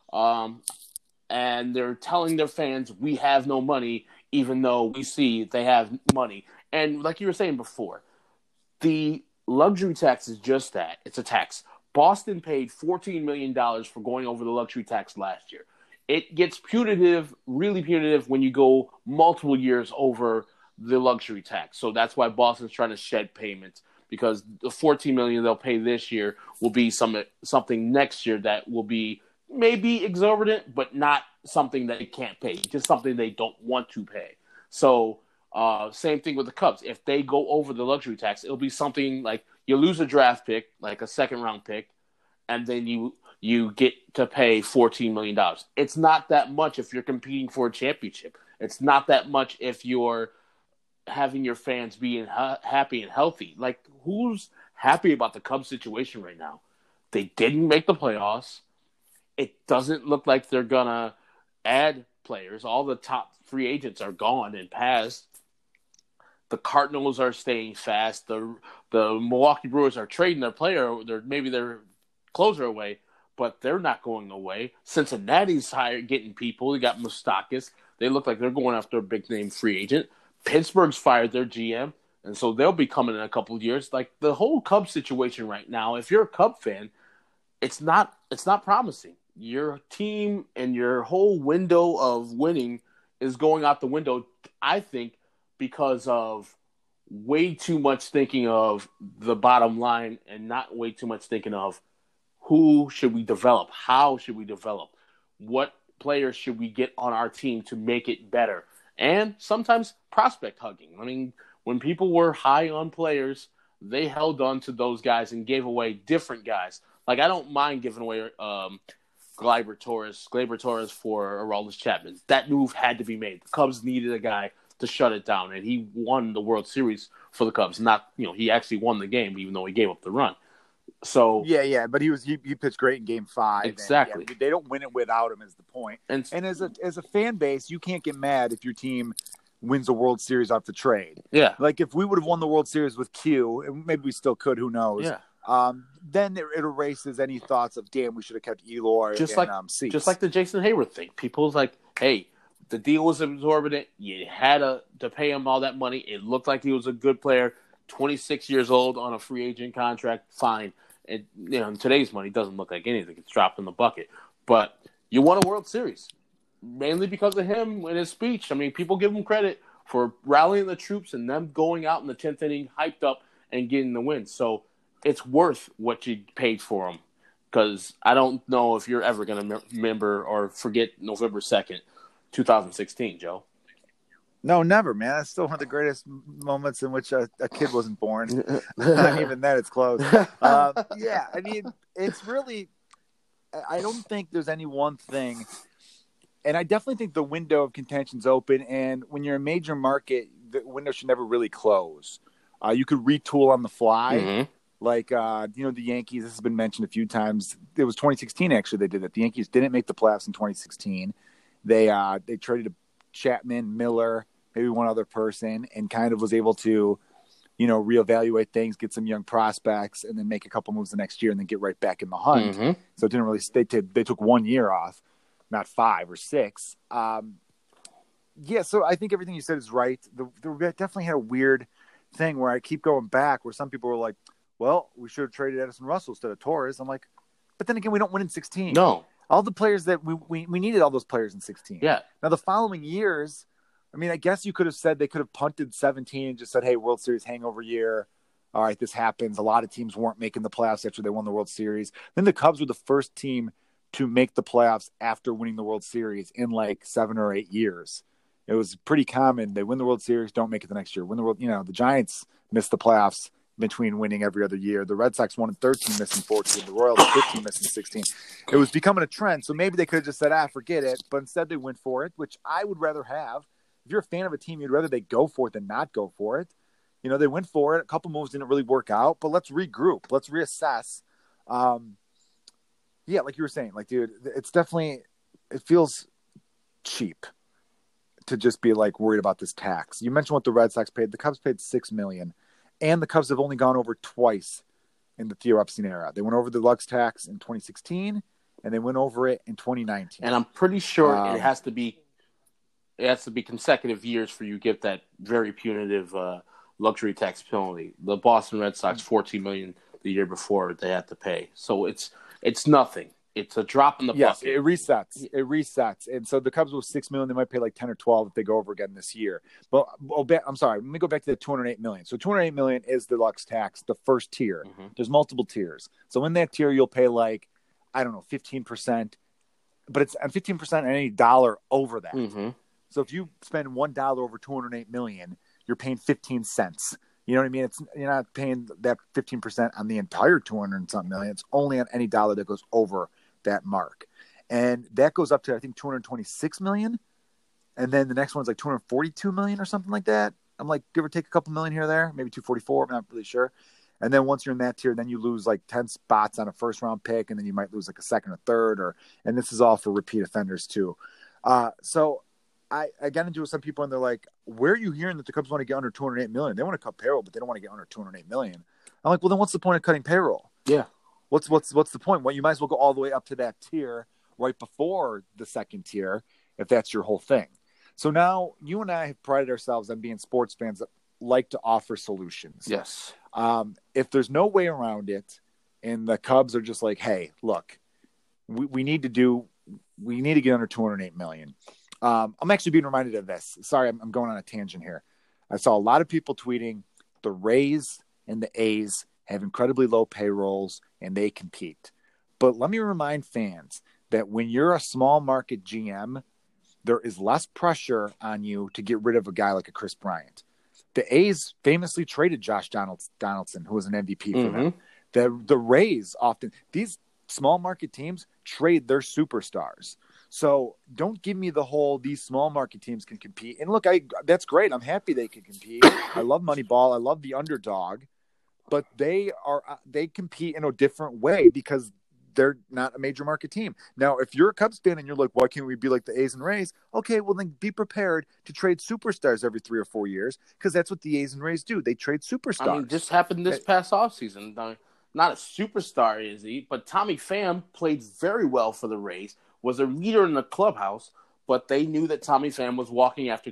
[SPEAKER 2] And they're telling their fans, we have no money, even though we see they have money. And like you were saying before, the luxury tax is just that. It's a tax. Boston paid $14 million for going over the luxury tax last year. It gets punitive, really punitive, when you go multiple years over the luxury tax. So that's why Boston's trying to shed payments, because the $14 million they'll pay this year will be something next year that will be maybe exorbitant, but not something that they can't pay, just something they don't want to pay. So same thing with the Cubs. If they go over the luxury tax, it'll be something like you lose a draft pick, like a second-round pick, and then you get to pay $14 million. It's not that much if you're competing for a championship. It's not that much if you're having your fans being happy and healthy. Like, who's happy about the Cubs situation right now? They didn't make the playoffs. It doesn't look like they're going to add players. All the top free agents are gone and passed. The Cardinals are staying fast. The Milwaukee Brewers are trading their player. Maybe their closer away, but they're not going away. Cincinnati's getting people. They got Moustakas. They look like they're going after a big-name free agent. Pittsburgh's fired their GM, and so they'll be coming in a couple of years. Like, the whole Cubs situation right now, if you're a Cub fan, it's not promising. Your team and your whole window of winning is going out the window, I think, because of way too much thinking of the bottom line and not way too much thinking of who should we develop, how should we develop, what players should we get on our team to make it better, and sometimes prospect hugging. I mean, when people were high on players, they held on to those guys and gave away different guys. Like, I don't mind giving away Gleyber Torres for Aroldis Chapman. That move had to be made. The Cubs needed a guy to shut it down, and he won the World Series for the Cubs. He actually won the game, even though he gave up the run. So
[SPEAKER 1] yeah, but he pitched great in Game 5.
[SPEAKER 2] Exactly.
[SPEAKER 1] And, they don't win it without him, is the point. And as a fan base, you can't get mad if your team wins a World Series off the trade.
[SPEAKER 2] Yeah.
[SPEAKER 1] Like, if we would have won the World Series with Q, and maybe we still could, who knows?
[SPEAKER 2] Yeah.
[SPEAKER 1] Then it erases any thoughts of, damn, we should have kept Eloy
[SPEAKER 2] just
[SPEAKER 1] and Cease.
[SPEAKER 2] Just like the Jason Hayward thing. People's like, hey, the deal was exorbitant. You had to pay him all that money. It looked like he was a good player. 26 years old on a free agent contract. Fine. And in today's money, it doesn't look like anything. It's dropped in the bucket. But you won a World Series, mainly because of him and his speech. I mean, people give him credit for rallying the troops and them going out in the 10th inning, hyped up, and getting the win. So it's worth what you paid for him, because I don't know if you're ever going to remember or forget November 2nd, 2016, Joe.
[SPEAKER 1] No, never, man. That's still one of the greatest moments in which a kid wasn't born. Even then, it's close. Yeah, I mean, it's really – I don't think there's any one thing. And I definitely think the window of contention's open. And when you're a major market, the window should never really close. You could retool on the fly.
[SPEAKER 2] Mm-hmm.
[SPEAKER 1] Like, the Yankees, this has been mentioned a few times. It was 2016, actually, they did that. The Yankees didn't make the playoffs in 2016. They traded Chapman, Miller, maybe one other person, and kind of was able to, reevaluate things, get some young prospects, and then make a couple moves the next year and then get right back in the hunt.
[SPEAKER 2] Mm-hmm.
[SPEAKER 1] So it didn't really – they took 1 year off, not 5 or 6. Yeah, so I think everything you said is right. We definitely had a weird thing where I keep going back where some people were like, well, we should have traded Edison Russell instead of Torres. I'm like, but then again, we don't win in 16.
[SPEAKER 2] No.
[SPEAKER 1] All the players that we needed all those players in 16.
[SPEAKER 2] Yeah.
[SPEAKER 1] Now, the following years – I mean, I guess you could have said they could have punted 17 and just said, hey, World Series hangover year. All right, this happens. A lot of teams weren't making the playoffs after they won the World Series. Then the Cubs were the first team to make the playoffs after winning the World Series in like 7 or 8 years. It was pretty common. They win the World Series, don't make it the next year. Win the World, the Giants missed the playoffs between winning every other year. The Red Sox won in 13, missing 14. The Royals 15, missing 16. It was becoming a trend. So maybe they could have just said, forget it. But instead they went for it, which I would rather have. If you're a fan of a team, you'd rather they go for it than not go for it. They went for it. A couple moves didn't really work out, but let's regroup. Let's reassess. Yeah, like you were saying, like, dude, it's definitely, it feels cheap to just be like worried about this tax. You mentioned what the Red Sox paid. The Cubs paid $6 million, and the Cubs have only gone over twice in the Theo Epstein era. They went over the Lux tax in 2016, and they went over it in 2019.
[SPEAKER 2] And I'm pretty sure it has to be consecutive years for you to get that very punitive luxury tax penalty. The Boston Red Sox $14 million the year before they had to pay. So it's nothing. It's a drop in the bucket.
[SPEAKER 1] It resets. And so the Cubs with $6 million, they might pay like 10 or 12 if they go over again this year. But I'm sorry, let me go back to the $208 million. So $208 million is the Lux tax, the first tier. Mm-hmm. There's multiple tiers. So in that tier, you'll pay like, I don't know, 15%, but it's 15% on any dollar over that.
[SPEAKER 2] Mm-hmm.
[SPEAKER 1] So if you spend $1 over $208 million, you're paying 15 cents. You know what I mean? You're not paying that 15% on the entire 200 and something million. It's only on any dollar that goes over that mark. And that goes up to, I think, 226 million. And then the next one's like 242 million or something like that. I'm like, give or take a couple million here or there, maybe 244. I'm not really sure. And then once you're in that tier, then you lose like 10 spots on a first round pick. And then you might lose like a second or third, and this is all for repeat offenders too. So I got into it with some people and they're like, where are you hearing that the Cubs want to get under 208 million? They want to cut payroll, but they don't want to get under 208 million. I'm like, well, then what's the point of cutting payroll?
[SPEAKER 2] Yeah.
[SPEAKER 1] What's the point? Well, you might as well go all the way up to that tier right before the second tier, if that's your whole thing. So now you and I have prided ourselves on being sports fans that like to offer solutions.
[SPEAKER 2] Yes.
[SPEAKER 1] If there's no way around it and the Cubs are just like, hey, look, we need to get under 208 million. I'm actually being reminded of this. Sorry, I'm going on a tangent here. I saw a lot of people tweeting the Rays and the A's have incredibly low payrolls and they compete. But let me remind fans that when you're a small market GM, there is less pressure on you to get rid of a guy like a Chris Bryant. The A's famously traded Josh Donaldson, who was an MVP for them. The Rays often, these small market teams trade their superstars. So don't give me the whole these small market teams can compete. And look, that's great. I'm happy they can compete. I love Moneyball. I love the underdog. But they compete in a different way because they're not a major market team. Now, if you're a Cubs fan and you're like, why can't we be like the A's and Rays? Okay, well then be prepared to trade superstars every 3 or 4 years because that's what the A's and Rays do. They trade superstars.
[SPEAKER 2] I mean, this happened this past offseason. Not a superstar, is he? But Tommy Pham played very well for the Rays, was a leader in the clubhouse, but they knew that Tommy Pham was walking after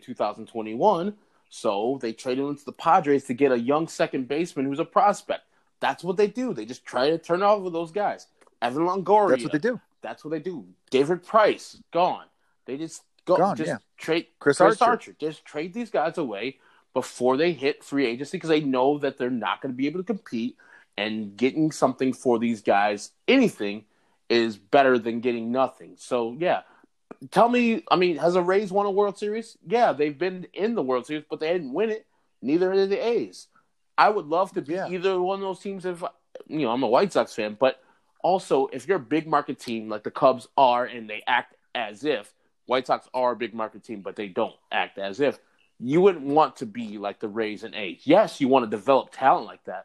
[SPEAKER 2] 2021, so they traded him to the Padres to get a young second baseman who's a prospect. That's what they do. They just try to turn over those guys. Evan Longoria.
[SPEAKER 1] That's what they do.
[SPEAKER 2] That's what they do. David Price, gone. They just trade
[SPEAKER 1] Chris Archer.
[SPEAKER 2] Just trade these guys away before they hit free agency because they know that they're not going to be able to compete, and getting something for these guys, anything, is better than getting nothing. So, yeah. Tell me, I mean, has the Rays won a World Series? Yeah, they've been in the World Series, but they didn't win it. Neither did the A's. I would love to be either one of those teams if, I'm a White Sox fan, but also if you're a big market team like the Cubs are and they act as if, White Sox are a big market team, but they don't act as if, you wouldn't want to be like the Rays and A's. Yes, you want to develop talent like that,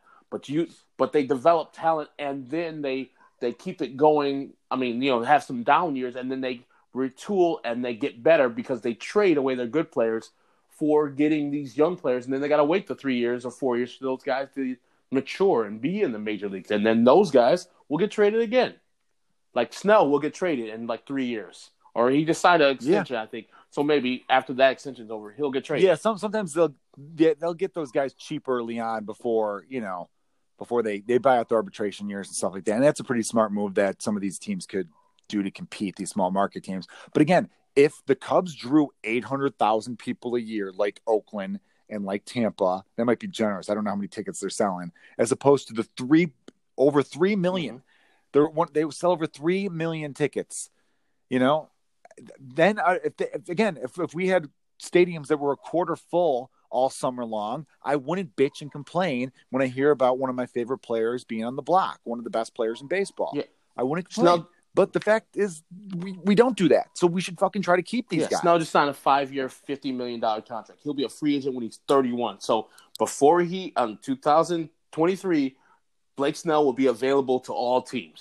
[SPEAKER 2] but they develop talent and then they keep it going. I mean, have some down years and then they retool and they get better because they trade away their good players for getting these young players. And then they got to wait the 3 years or 4 years for those guys to mature and be in the major leagues. And then those guys will get traded again. Like Snell will get traded in like 3 years, or he decided an extension, I think. So maybe after that extension's over, he'll get traded.
[SPEAKER 1] Yeah. Sometimes they'll get those guys cheap early on before they buy out the arbitration years and stuff like that. And that's a pretty smart move that some of these teams could do to compete, these small market teams. But again, if the Cubs drew 800,000 people a year like Oakland and like Tampa, that might be generous. I don't know how many tickets they're selling, as opposed to the over 3 million. Mm-hmm. They would sell over 3 million tickets. Then if we had stadiums that were a quarter full all summer long, I wouldn't bitch and complain when I hear about one of my favorite players being on the block, one of the best players in baseball. Yeah. I wouldn't complain. But the fact is, we don't do that. So we should fucking try to keep these guys.
[SPEAKER 2] Snell just signed a 5-year, $50 million contract. He'll be a free agent when he's 31. So before 2023, Blake Snell will be available to all teams.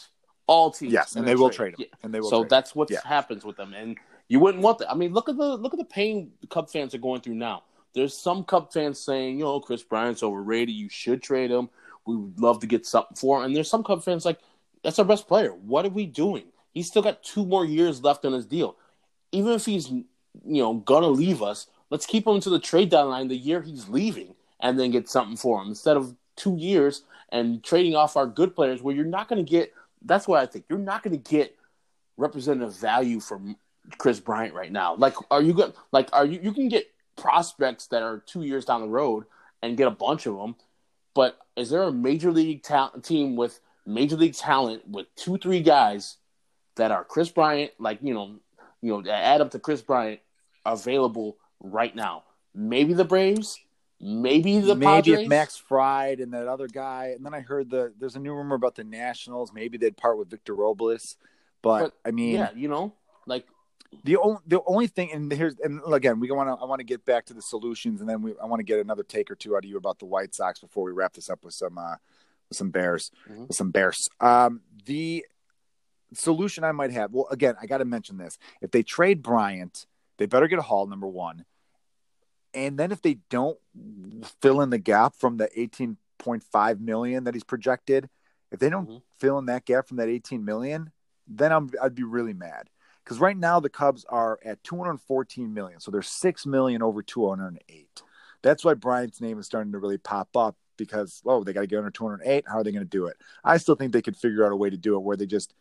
[SPEAKER 2] All teams.
[SPEAKER 1] Yes, and they will trade him.
[SPEAKER 2] Yeah.
[SPEAKER 1] And they will.
[SPEAKER 2] So
[SPEAKER 1] trade
[SPEAKER 2] that's
[SPEAKER 1] him.
[SPEAKER 2] what happens with them, and you wouldn't want that. I mean, look at the pain the Cub fans are going through now. There's some Cub fans saying, Kris Bryant's overrated. You should trade him. We would love to get something for him. And there's some Cub fans like, that's our best player. What are we doing? He's still got 2 more years left on his deal. Even if he's, gonna leave us, let's keep him to the trade deadline the year he's leaving, and then get something for him instead of 2 years and trading off our good players where you're not going to get. That's what I think. You're not going to get representative value from Kris Bryant right now. Like, are you good? Like, you can get prospects that are 2 years down the road and get a bunch of them, but is there a major league team with major league talent with 2-3 guys that are Kris Bryant, like, add up to Kris Bryant available right now? Maybe the Braves, maybe the Padres.
[SPEAKER 1] If Max Fried and that other guy. And then I heard there's a new rumor about the Nationals. Maybe they'd part with Victor Robles. But I mean,
[SPEAKER 2] yeah, like
[SPEAKER 1] the only thing, and again, I want to get back to the solutions, and then I want to get another take or two out of you about the White Sox before we wrap this up with some Bears, with some Bears. The solution I might have, well, again, I got to mention this: if they trade Bryant, they better get a haul, number one, and then if they don't fill in the gap from the $18.5 million that he's projected, if they don't fill in that gap from that $18 million, then I'd be really mad. Because right now the Cubs are at $214 million, so they're $6 million over 208. That's why Bryant's name is starting to really pop up, because they got to get under 208. How are they going to do it? I still think they could figure out a way to do it where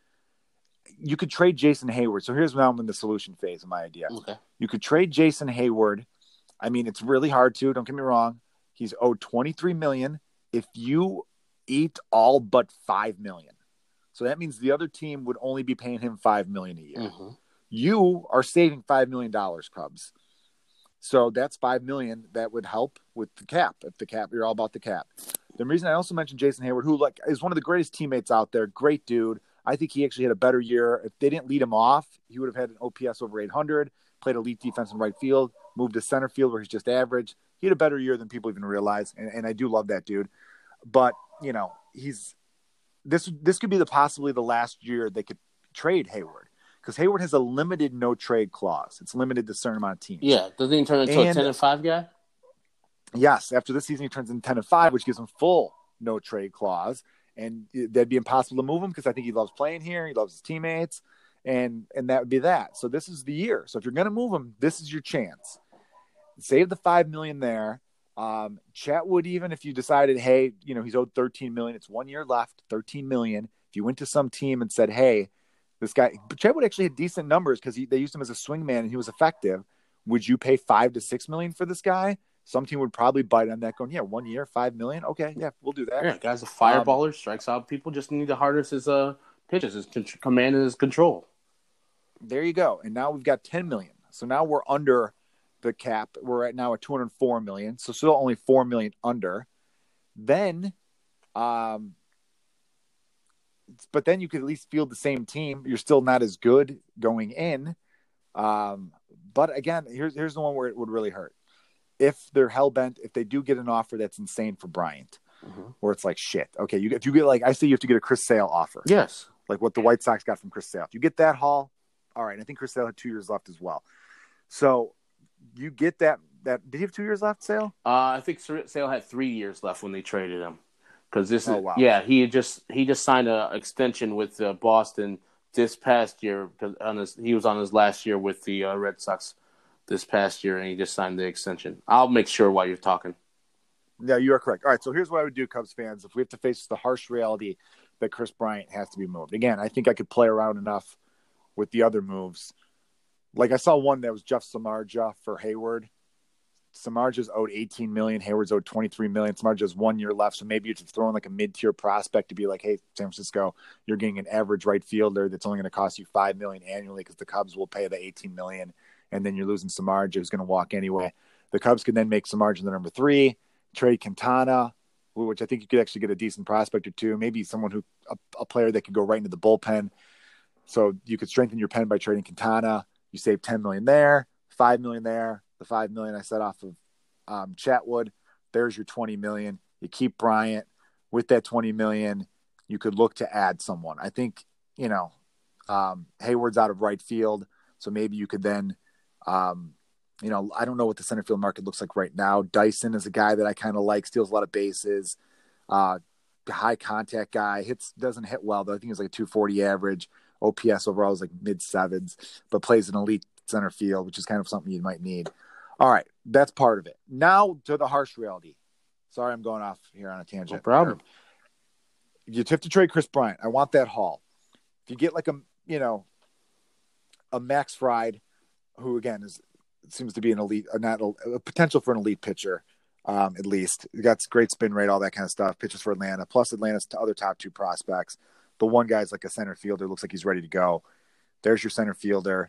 [SPEAKER 1] you could trade Jason Hayward. So here's now I'm in the solution phase of my idea.
[SPEAKER 2] Okay.
[SPEAKER 1] You could trade Jason Hayward. I mean, it's really hard to. Don't get me wrong. He's owed $23 million. If you eat all but $5 million. So that means the other team would only be paying him $5 million a year. You are saving $5 million, Cubs. So that's $5 million that would help with the cap. If the cap, you're all about the cap. The reason I also mentioned Jason Hayward, who is one of the greatest teammates out there, great dude. I think he actually had a better year. If they didn't lead him off, he would have had an OPS over 800. Played elite defense in right field. Moved to center field where he's just average. He had a better year than people even realize, and I do love that dude. But This could be possibly the last year they could trade Hayward, because Hayward has a limited no trade clause. It's limited to a certain amount of teams.
[SPEAKER 2] Yeah, doesn't he turn into a 10-5 guy?
[SPEAKER 1] Yes, after this season he turns into 10-5, which gives him full no trade clause, and that'd be impossible to move him because I think he loves playing here, he loves his teammates, and that would be that. So this is the year. So if you're going to move him, this is your chance. Save the $5 million there. Chatwood, even if you decided, hey, he's owed $13 million, it's 1 year left, $13 million. If you went to some team and said, hey, this guy, Chatwood actually had decent numbers because they used him as a swingman and he was effective. Would you pay $5 to $6 million for this guy? Some team would probably bite on that, going, yeah, 1 year, $5 million. Okay, yeah, we'll do that.
[SPEAKER 2] Yeah, guy's a fireballer, strikes out people. Just need to harness his pitches, his command and his control.
[SPEAKER 1] There you go. And now we've got $10 million. So now we're under the cap. We're now at $204 million, so still only $4 million under. Then, but then you could at least field the same team. You're still not as good going in. But again, here's the one where it would really hurt. If they're hell-bent, if they do get an offer that's insane for Bryant, where it's like, shit, okay, if you get, like, I say you have to get a Chris Sale offer.
[SPEAKER 2] Yes.
[SPEAKER 1] Like what the White Sox got from Chris Sale. If you get that haul, all right, I think Chris Sale had 2 years left as well. So you get that did he have 2 years left, Sale?
[SPEAKER 2] I think Sale had 3 years left when they traded him. Because
[SPEAKER 1] wow.
[SPEAKER 2] Yeah, he just signed an extension with Boston this past year. He was on his last year with the Red Sox this past year, and he just signed the extension. I'll make sure while you're talking.
[SPEAKER 1] Yeah, you are correct. All right, so here's what I would do, Cubs fans. If we have to face the harsh reality that Kris Bryant has to be moved. Again, I think I could play around enough with the other moves. Like I saw one that was Jeff Samardzija for Hayward. Samardzija's owed $18 million. Hayward's owed $23 million. Samardzija has 1 year left, so maybe you should throw in like a mid-tier prospect to be like, hey, San Francisco, you're getting an average right fielder that's only going to cost you $5 million annually because the Cubs will pay the $18 million, and then you're losing Samardzija, who's going to walk anyway. The Cubs can then make Samardzija the number 3, trade Quintana, which I think you could actually get a decent prospect or two, maybe someone a player that could go right into the bullpen. So you could strengthen your pen by trading Quintana. You save $10 million there, $5 million there. The $5 million I set off of Chatwood. There's your $20 million. You keep Bryant with that $20 million. You could look to add someone. I think Hayward's out of right field, so maybe you could then, I don't know what the center field market looks like right now. Dyson is a guy that I kind of like, steals a lot of bases, high contact guy, doesn't hit well though. I think he's like a 240 average. OPS overall is like mid sevens, but plays an elite center field, which is kind of something you might need. All right, that's part of it. Now to the harsh reality. Sorry, I'm going off here on a tangent.
[SPEAKER 2] No problem.
[SPEAKER 1] You have to trade Chris Bryant. I want that haul. If you get like a Max Fried, who again seems to be an elite, a potential for an elite pitcher, at least. He got great spin rate, all that kind of stuff. Pitches for Atlanta, plus Atlanta's other top two prospects. The one guy's like a center fielder, looks like he's ready to go. There's your center fielder.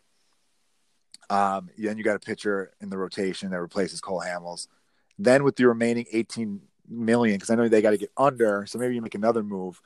[SPEAKER 1] Then you got a pitcher in the rotation that replaces Cole Hamels. Then with the remaining $18 million, because I know they got to get under, so maybe you make another move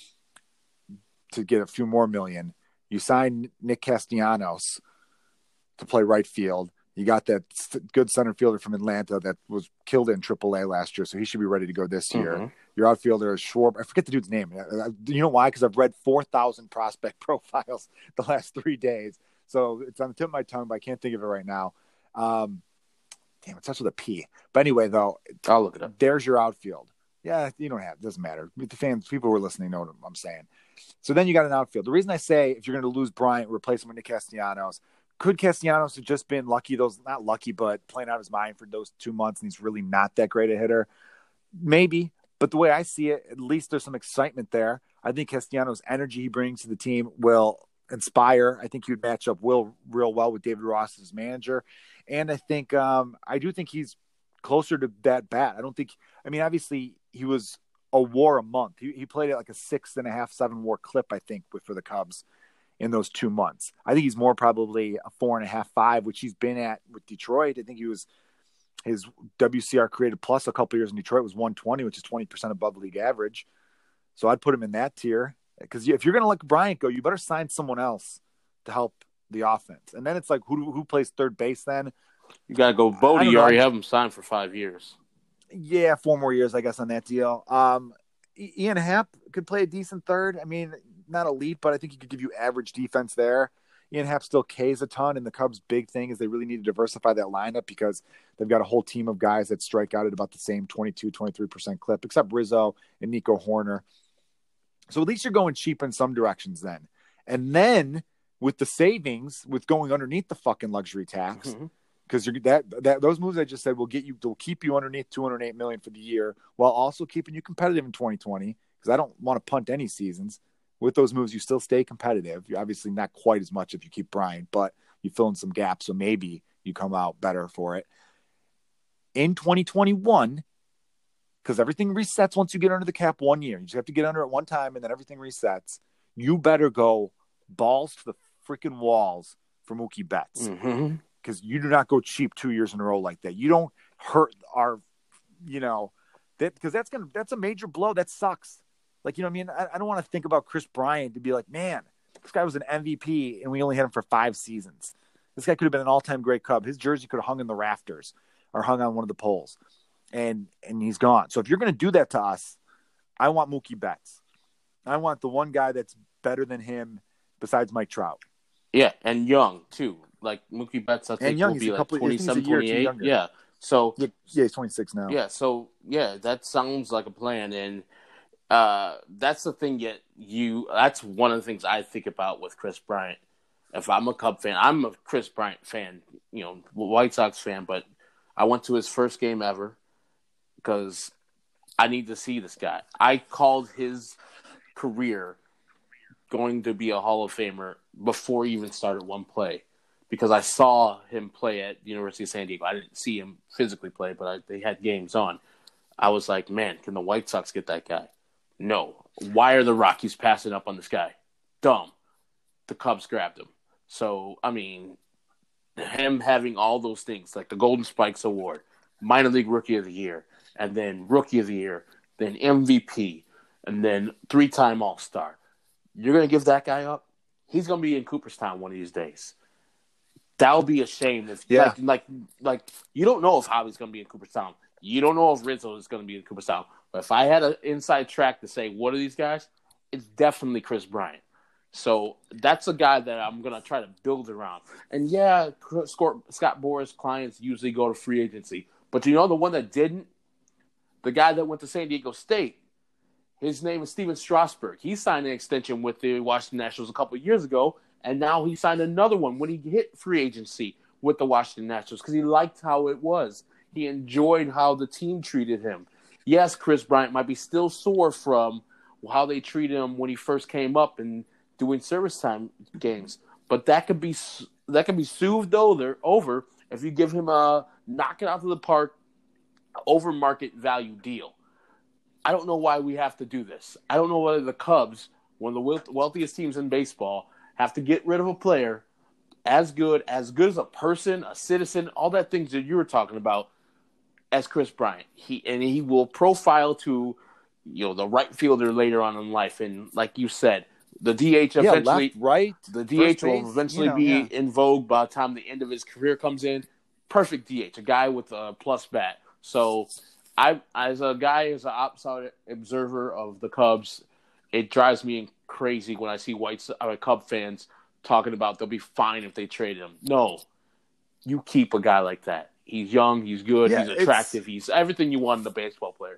[SPEAKER 1] to get a few more million. You sign Nick Castellanos to play right field. You got that good center fielder from Atlanta that was killed in AAA last year, so he should be ready to go this year.
[SPEAKER 2] Mm-hmm.
[SPEAKER 1] Your outfielder is Schwarber. I forget the dude's name. You know why? Because I've read 4,000 prospect profiles the last 3 days. So it's on the tip of my tongue, but I can't think of it right now. Damn, it starts with a P. But anyway, though,
[SPEAKER 2] I'll look it up.
[SPEAKER 1] There's your outfield. Yeah, you don't have. It doesn't matter. The fans, people who are listening know what I'm saying. So then you got an outfield. The reason I say if you're going to lose Bryant, replace him with Nick Castellanos, could Castellanos have just been lucky? Not lucky, but playing out of his mind for those 2 months, and he's really not that great a hitter? Maybe. But the way I see it, at least there's some excitement there. I think Castellanos' energy he brings to the team will inspire. I think he would match up real well with David Ross as manager. And I think I do think he's closer to that bat. Obviously he was a WAR a month. He played at like a 6.5, 7 WAR clip, I think, for the Cubs in those 2 months. I think he's more probably a 4.5, 5, which he's been at with Detroit. I think his WCR created plus a couple years in Detroit was 120, which is 20% above league average. So I'd put him in that tier, because if you're going to let Bryant go, you better sign someone else to help the offense. And then it's like, who plays third base then?
[SPEAKER 2] You got to go Bodie. You already have him signed for 5 years.
[SPEAKER 1] Yeah, 4 more years, I guess, on that deal. Ian Happ could play a decent third. I mean, not elite, but I think he could give you average defense there. Ian Happ still Ks a ton, and the Cubs' big thing is they really need to diversify that lineup because they've got a whole team of guys that strike out at about the same 22, 23% clip, except Rizzo and Nico Horner. So at least you're going cheap in some directions then. And then with the savings, with going underneath the fucking luxury tax, because those moves I just said will keep you underneath $208 million for the year, while also keeping you competitive in 2020. Because I don't want to punt any seasons. With those moves, you still stay competitive. You're obviously not quite as much if you keep Bryant, but you fill in some gaps, so maybe you come out better for it. In 2021, because everything resets once you get under the cap 1 year. You just have to get under it one time, and then everything resets. You better go balls to the freaking walls for Mookie Betts. Because you do not go cheap 2 years in a row like that. You don't hurt our, because that's a major blow. That sucks. Like, I don't want to think about Chris Bryant to be like, man, this guy was an MVP and we only had him for 5 seasons. This guy could have been an all-time great Cub. His jersey could have hung in the rafters or hung on one of the poles, and he's gone. So if you're going to do that to us, I want Mookie Betts. I want the one guy that's better than him besides Mike Trout.
[SPEAKER 2] Yeah, and young too. Like Mookie Betts, I think will be like 27, 28. Yeah. So
[SPEAKER 1] he's 26 now.
[SPEAKER 2] Yeah. So that sounds like a plan, and that's the thing. That's one of the things I think about with Chris Bryant. If I'm a Cub fan, I'm a Chris Bryant fan. White Sox fan, but I went to his first game ever because I need to see this guy. I called his career going to be a Hall of Famer before he even started one play. Because I saw him play at the University of San Diego. I didn't see him physically play, but they had games on. I was like, man, can the White Sox get that guy? No. Why are the Rockies passing up on this guy? Dumb. The Cubs grabbed him. So, him having all those things, like the Golden Spikes Award, Minor League Rookie of the Year, and then Rookie of the Year, then MVP, and then 3-time All-Star. You're going to give that guy up? He's going to be in Cooperstown one of these days. That would be a shame. If like you don't know if Javi's going to be in Cooperstown. You don't know if Rizzo is going to be in Cooperstown. But if I had an inside track to say, what are these guys? It's definitely Chris Bryant. So that's a guy that I'm going to try to build around. And yeah, Scott Boras clients usually go to free agency. But you know the one that didn't? The guy that went to San Diego State. His name is Steven Strasburg. He signed an extension with the Washington Nationals a couple of years ago, and now he signed another one when he hit free agency with the Washington Nationals because he liked how it was. He enjoyed how the team treated him. Yes, Chris Bryant might be still sore from how they treated him when he first came up and doing service time games, but that could be soothed over if you give him a knock it out of the park over market value deal. I don't know why we have to do this. I don't know whether the Cubs, one of the wealthiest teams in baseball, have to get rid of a player as good as a person, a citizen, all that things that you were talking about as Chris Bryant. He will profile to the right fielder later on in life, and like you said, the DH eventually,
[SPEAKER 1] left, right,
[SPEAKER 2] the DH will eventually be in vogue by the time the end of his career comes in. Perfect DH, a guy with a plus bat. So, as an outside observer of the Cubs, it drives me crazy when I see Cub fans talking about they'll be fine if they trade him. No, you keep a guy like that. He's young, he's good, he's attractive, he's everything you want in a baseball player.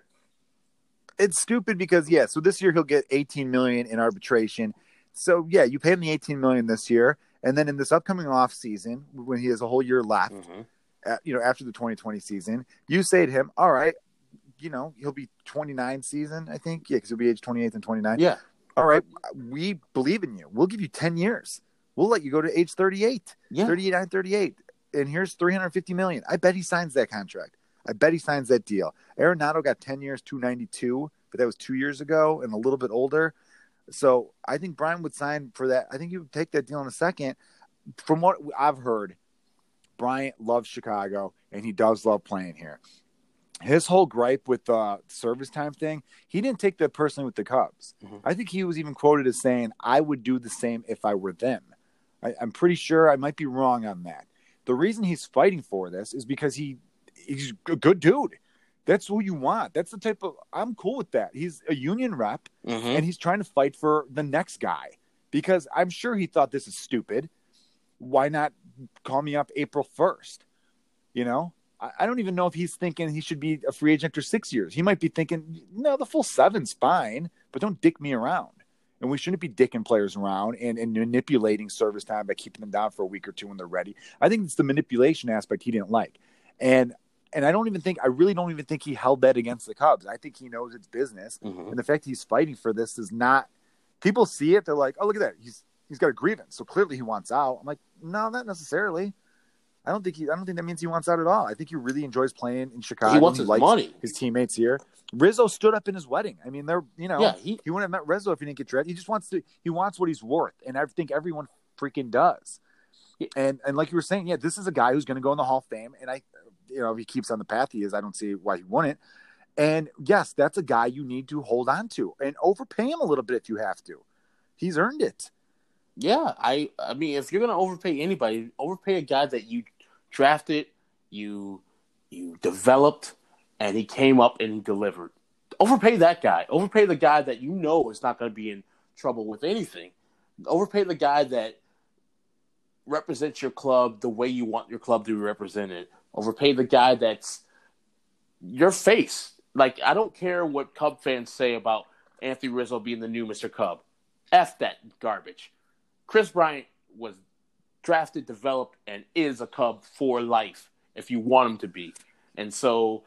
[SPEAKER 1] It's stupid because so this year he'll get $18 million in arbitration. So you pay him the $18 million this year, and then in this upcoming off season, when he has a whole year left, after the 2020 season, you say to him, all right, he'll be 29 season, I think, because he'll be age 28 and 29.
[SPEAKER 2] Yeah,
[SPEAKER 1] all right, we believe in you. We'll give you 10 years. We'll let you go to age 38, 39, 38, and here's $350 million. I bet he signs that contract. I bet he signs that deal. Arenado got 10 years, $292, but that was 2 years ago and a little bit older. So I think Brian would sign for that. I think he would take that deal in a second. From what I've heard, Bryant loves Chicago, and he does love playing here. His whole gripe with the service time thing, he didn't take that personally with the Cubs. Mm-hmm. I think he was even quoted as saying, I would do the same if I were them. I'm pretty sure, I might be wrong on that. The reason he's fighting for this is because he's a good dude. That's who you want. That's the type of – I'm cool with that. He's a union rep, and he's trying to fight for the next guy because I'm sure he thought this is stupid. Why not call me up April 1st? I don't even know if he's thinking he should be a free agent after 6 years. He might be thinking, no, the full 7's fine, but don't dick me around. And we shouldn't be dicking players around and manipulating service time by keeping them down for a week or two when they're ready. I think it's the manipulation aspect he didn't like. And I really don't even think he held that against the Cubs. I think he knows it's business. Mm-hmm. And the fact he's fighting for this is not – people see it. They're like, oh, look at that. He's got a grievance. So clearly he wants out. I'm like, no, not necessarily. I don't think that means he wants out at all. I think he really enjoys playing in Chicago.
[SPEAKER 2] He wants his money.
[SPEAKER 1] His teammates here. Rizzo stood up in his wedding. I mean, he wouldn't have met Rizzo if he didn't get drafted. He just wants what he's worth, and I think everyone freaking does. And like you were saying, this is a guy who's going to go in the Hall of Fame, and if he keeps on the path he is, I don't see why he wouldn't. And yes, that's a guy you need to hold on to and overpay him a little bit if you have to. He's earned it.
[SPEAKER 2] Yeah, I mean, if you're going to overpay anybody, overpay a guy that you drafted, you developed, and he came up and delivered. Overpay that guy. Overpay the guy that is not going to be in trouble with anything. Overpay the guy that represents your club the way you want your club to be represented. Overpay the guy that's your face. Like, I don't care what Cub fans say about Anthony Rizzo being the new Mr. Cub. F that garbage. Chris Bryant was drafted, developed, and is a Cub for life if you want him to be. And so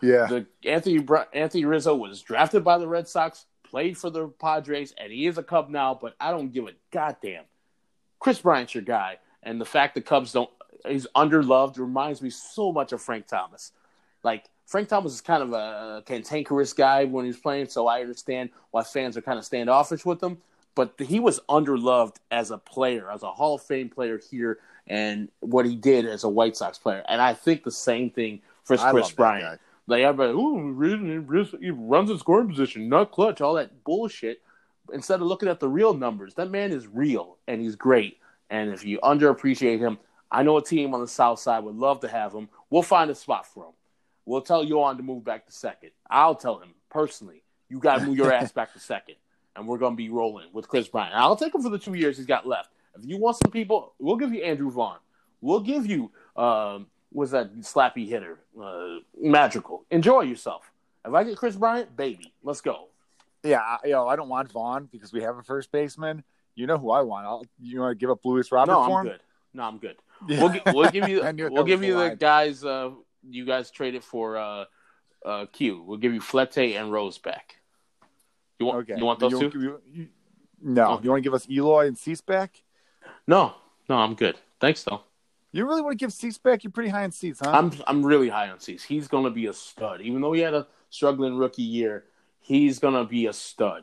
[SPEAKER 2] Anthony Rizzo was drafted by the Red Sox, played for the Padres, and he is a Cub now, but I don't give a goddamn. Chris Bryant's your guy. And the fact the Cubs he's underloved reminds me so much of Frank Thomas. Like, Frank Thomas is kind of a cantankerous guy when he's playing, so I understand why fans are kind of standoffish with him. But he was underloved as a player, as a Hall of Fame player here, and what he did as a White Sox player. And I think the same thing for Chris Bryant. Like, everybody, he runs in scoring position, not clutch, all that bullshit. Instead of looking at the real numbers, that man is real, and he's great. And if you underappreciate him, I know a team on the South Side would love to have him. We'll find a spot for him. We'll tell Yohan to move back to second. I'll tell him personally, you got to move your ass back to second. and we're going to be rolling with Chris Bryant. I'll take him for the 2 years he's got left. If you want some people, we'll give you Andrew Vaughn. We'll give you, what's that slappy hitter? Magical. Enjoy yourself. If I get Chris Bryant, baby, let's go.
[SPEAKER 1] Yeah, I don't want Vaughn because we have a first baseman. You know who I want. You want to give up Luis Robert for him?
[SPEAKER 2] No, I'm good.
[SPEAKER 1] Yeah.
[SPEAKER 2] We'll give you the guys you guys traded for Q. We'll give you Flete and Rose back. You want those two?
[SPEAKER 1] No.
[SPEAKER 2] Oh.
[SPEAKER 1] You want to give us Eloy and Cease back?
[SPEAKER 2] No, I'm good. Thanks, though.
[SPEAKER 1] You really want to give Cease back? You're pretty high on Cease, huh?
[SPEAKER 2] I'm really high on Cease. He's going to be a stud. Even though he had a struggling rookie year, he's going to be a stud.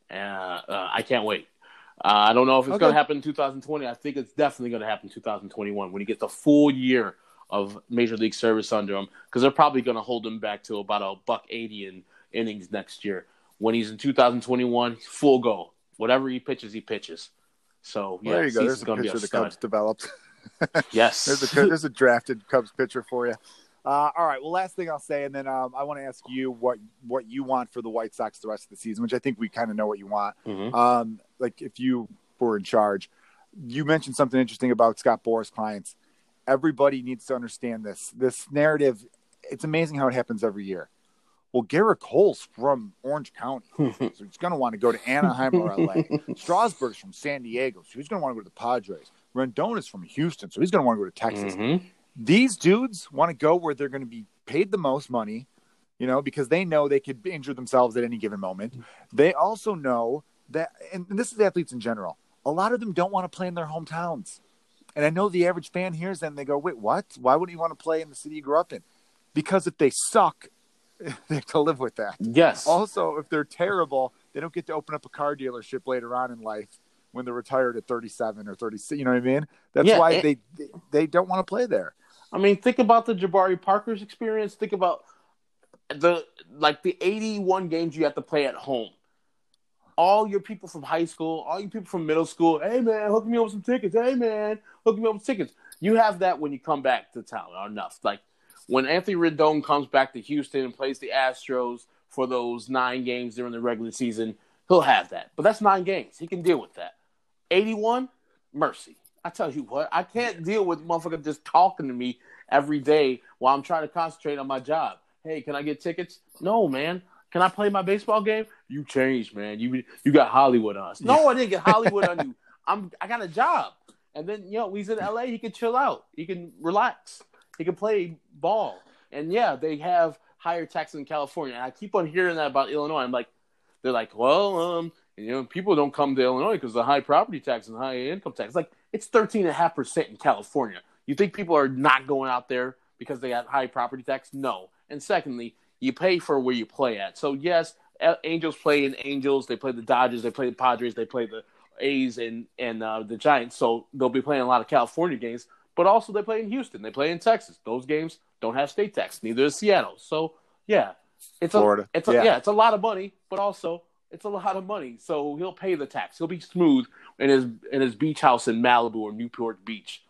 [SPEAKER 2] I can't wait. I don't know if it's going to happen in 2020. I think it's definitely going to happen in 2021 when he gets a full year of Major League service under him, because they're probably going to hold him back to about $180 in innings next year. When he's in 2021, he's full go. Whatever he pitches. So, yeah,
[SPEAKER 1] there you go. There's
[SPEAKER 2] a picture
[SPEAKER 1] the Cubs developed.
[SPEAKER 2] Yes.
[SPEAKER 1] There's a drafted Cubs pitcher for you. All right. Well, last thing I'll say, and then I want to ask you what you want for the White Sox the rest of the season, which I think we kind of know what you want.
[SPEAKER 2] Mm-hmm.
[SPEAKER 1] Like if you were in charge, you mentioned something interesting about Scott Boras clients. Everybody needs to understand this. This narrative, it's amazing how it happens every year. Well, Garrett Cole's from Orange County, so he's going to want to go to Anaheim or LA. Strasburg's from San Diego, so he's going to want to go to the Padres. Rendon's from Houston, so he's going to want to go to Texas.
[SPEAKER 2] Mm-hmm.
[SPEAKER 1] These dudes want to go where they're going to be paid the most money, because they know they could injure themselves at any given moment. They also know that, and this is athletes in general, a lot of them don't want to play in their hometowns. And I know the average fan hears that and they go, wait, what? Why wouldn't you want to play in the city you grew up in? Because if they suck, they have to live with that.
[SPEAKER 2] Yes.
[SPEAKER 1] Also, if they're terrible, they don't get to open up a car dealership later on in life when they're retired at 37 or 36. You know what I mean? That's why they don't want to play there.
[SPEAKER 2] I mean, think about the Jabari Parker's experience. Think about the 81 games you have to play at home. All your people from high school, all your people from middle school, hey, man, hook me up with some tickets. Hey, man, hook me up with tickets. You have that when you come back to town enough. Like, when Anthony Rendon comes back to Houston and plays the Astros for those 9 games during the regular season, he'll have that. But that's 9 games. He can deal with that. 81, mercy. I tell you what, I can't deal with motherfucker just talking to me every day while I'm trying to concentrate on my job. Hey, can I get tickets? No, man. Can I play my baseball game? You changed, man. You got Hollywood on us. No, I didn't get Hollywood on you. I got a job. And then, he's in LA. He can chill out. He can relax. He can play ball. And, yeah, they have higher taxes in California. And I keep on hearing that about Illinois. I'm like, they're like, well, people don't come to Illinois because of the high property tax and high income tax. Like, it's 13.5% in California. You think people are not going out there because they got high property tax? No. And secondly, you pay for where you play at. So, yes, Angels play in Angels. They play the Dodgers. They play the Padres. They play the A's and the Giants. So they'll be playing a lot of California games. But also they play in Houston. They play in Texas. Those games don't have state tax. Neither does Seattle. So, yeah.
[SPEAKER 1] Florida.
[SPEAKER 2] It's a lot of money, but also it's a lot of money. So he'll pay the tax. He'll be smooth in his beach house in Malibu or Newport Beach.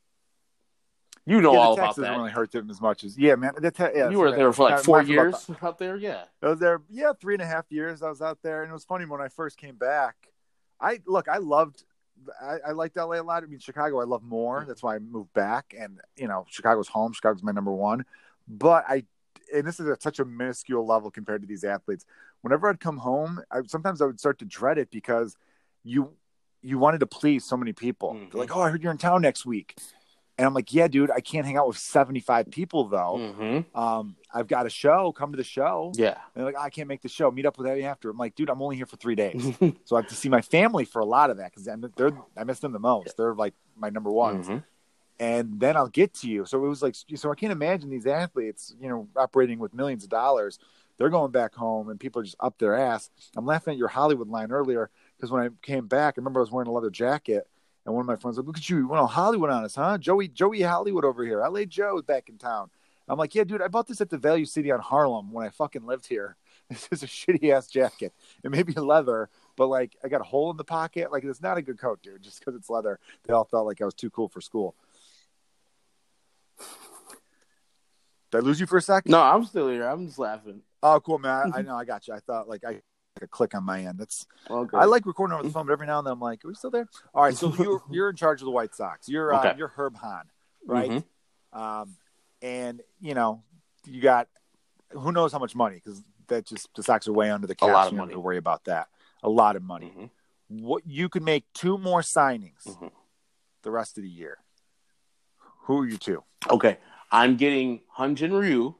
[SPEAKER 2] You know all about that.
[SPEAKER 1] Doesn't really hurt them as much as man.
[SPEAKER 2] You were there for 4 years out there, yeah.
[SPEAKER 1] I was there, 3.5 years. I was out there, and it was funny when I first came back. I liked LA a lot. I mean, Chicago I love more. That's why I moved back, and Chicago's home. Chicago's my number one. But and this is at such a minuscule level compared to these athletes. Whenever I'd come home, sometimes I would start to dread it because you wanted to please so many people. Mm-hmm. They're like, oh, I heard you're in town next week. And I'm like, yeah, dude, I can't hang out with 75 people, though.
[SPEAKER 2] Mm-hmm.
[SPEAKER 1] I've got a show. Come to the show.
[SPEAKER 2] Yeah.
[SPEAKER 1] And they're like, I can't make the show. Meet up with you after. I'm like, dude, I'm only here for 3 days. So I have to see my family for a lot of that because I miss them the most. They're like my number ones.
[SPEAKER 2] Mm-hmm.
[SPEAKER 1] And then I'll get to you. So it was like, I can't imagine these athletes, operating with millions of dollars. They're going back home and people are just up their ass. I'm laughing at your Hollywood line earlier because when I came back, I remember I was wearing a leather jacket. And one of my friends was like, look at you, you went all Hollywood on us, huh? Joey Hollywood over here. LA Joe's back in town. I'm like, yeah, dude, I bought this at the Value City on Harlem when I fucking lived here. This is a shitty-ass jacket. It may be leather, but, like, I got a hole in the pocket. Like, it's not a good coat, dude, just because it's leather. They all felt like I was too cool for school. Did I lose you for a second?
[SPEAKER 2] No, I'm still here. I'm just laughing.
[SPEAKER 1] Oh, cool, man. I know. I got you. I thought, like, I a click on my end. That's
[SPEAKER 2] okay.
[SPEAKER 1] I like recording over the phone, but every now and then I'm like, are we still there? All right, so you're in charge of the White Sox. You're Herb Hahn, right?
[SPEAKER 2] Mm-hmm.
[SPEAKER 1] And you got who knows how much money, because the Sox are way under the cap.
[SPEAKER 2] A lot of
[SPEAKER 1] so you
[SPEAKER 2] money.
[SPEAKER 1] don't have to worry about that. A lot of money.
[SPEAKER 2] Mm-hmm.
[SPEAKER 1] What you could make 2 more signings the rest of the year. Who are you 2?
[SPEAKER 2] Okay, I'm getting Hyun-Jin Ryu.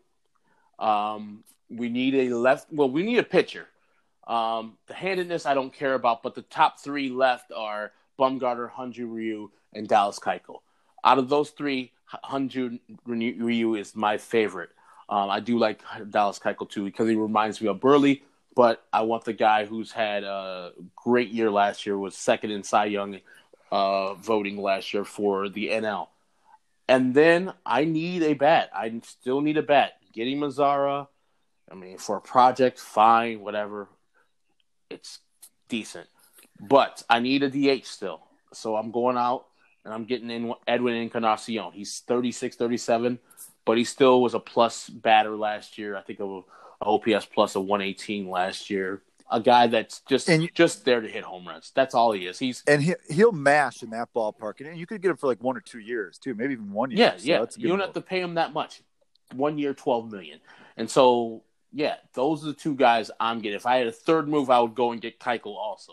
[SPEAKER 2] We need a left. Well, we need a pitcher. The handedness I don't care about, but the top 3 left are Bumgarner, Hyun-Jin Ryu, and Dallas Keuchel. Out of those 3, Hyun-Jin Ryu is my favorite. I do like Dallas Keuchel too because he reminds me of Burley, but I want the guy who's had a great year last year, was second in Cy Young voting last year for the NL. And then I need a bat. I still need a bat. Getting Mazara, I mean, for a project, fine, whatever. It's decent. But I need a DH still. So I'm going out and I'm getting in Edwin Encarnacion. He's 36, 37, but he still was a plus batter last year. I think a OPS plus of 118 last year. A guy that's just there to hit home runs. That's all he is.
[SPEAKER 1] He'll mash in that ballpark, and you could get him for like 1 or 2 years too, maybe even 1 year.
[SPEAKER 2] Yeah,
[SPEAKER 1] so
[SPEAKER 2] yeah.
[SPEAKER 1] That's a good
[SPEAKER 2] you don't
[SPEAKER 1] move.
[SPEAKER 2] have to pay him that much. 1 year, $12 million. And so, yeah, those are the 2 guys I'm getting. If I had a third move, I would go and get Keuchel also.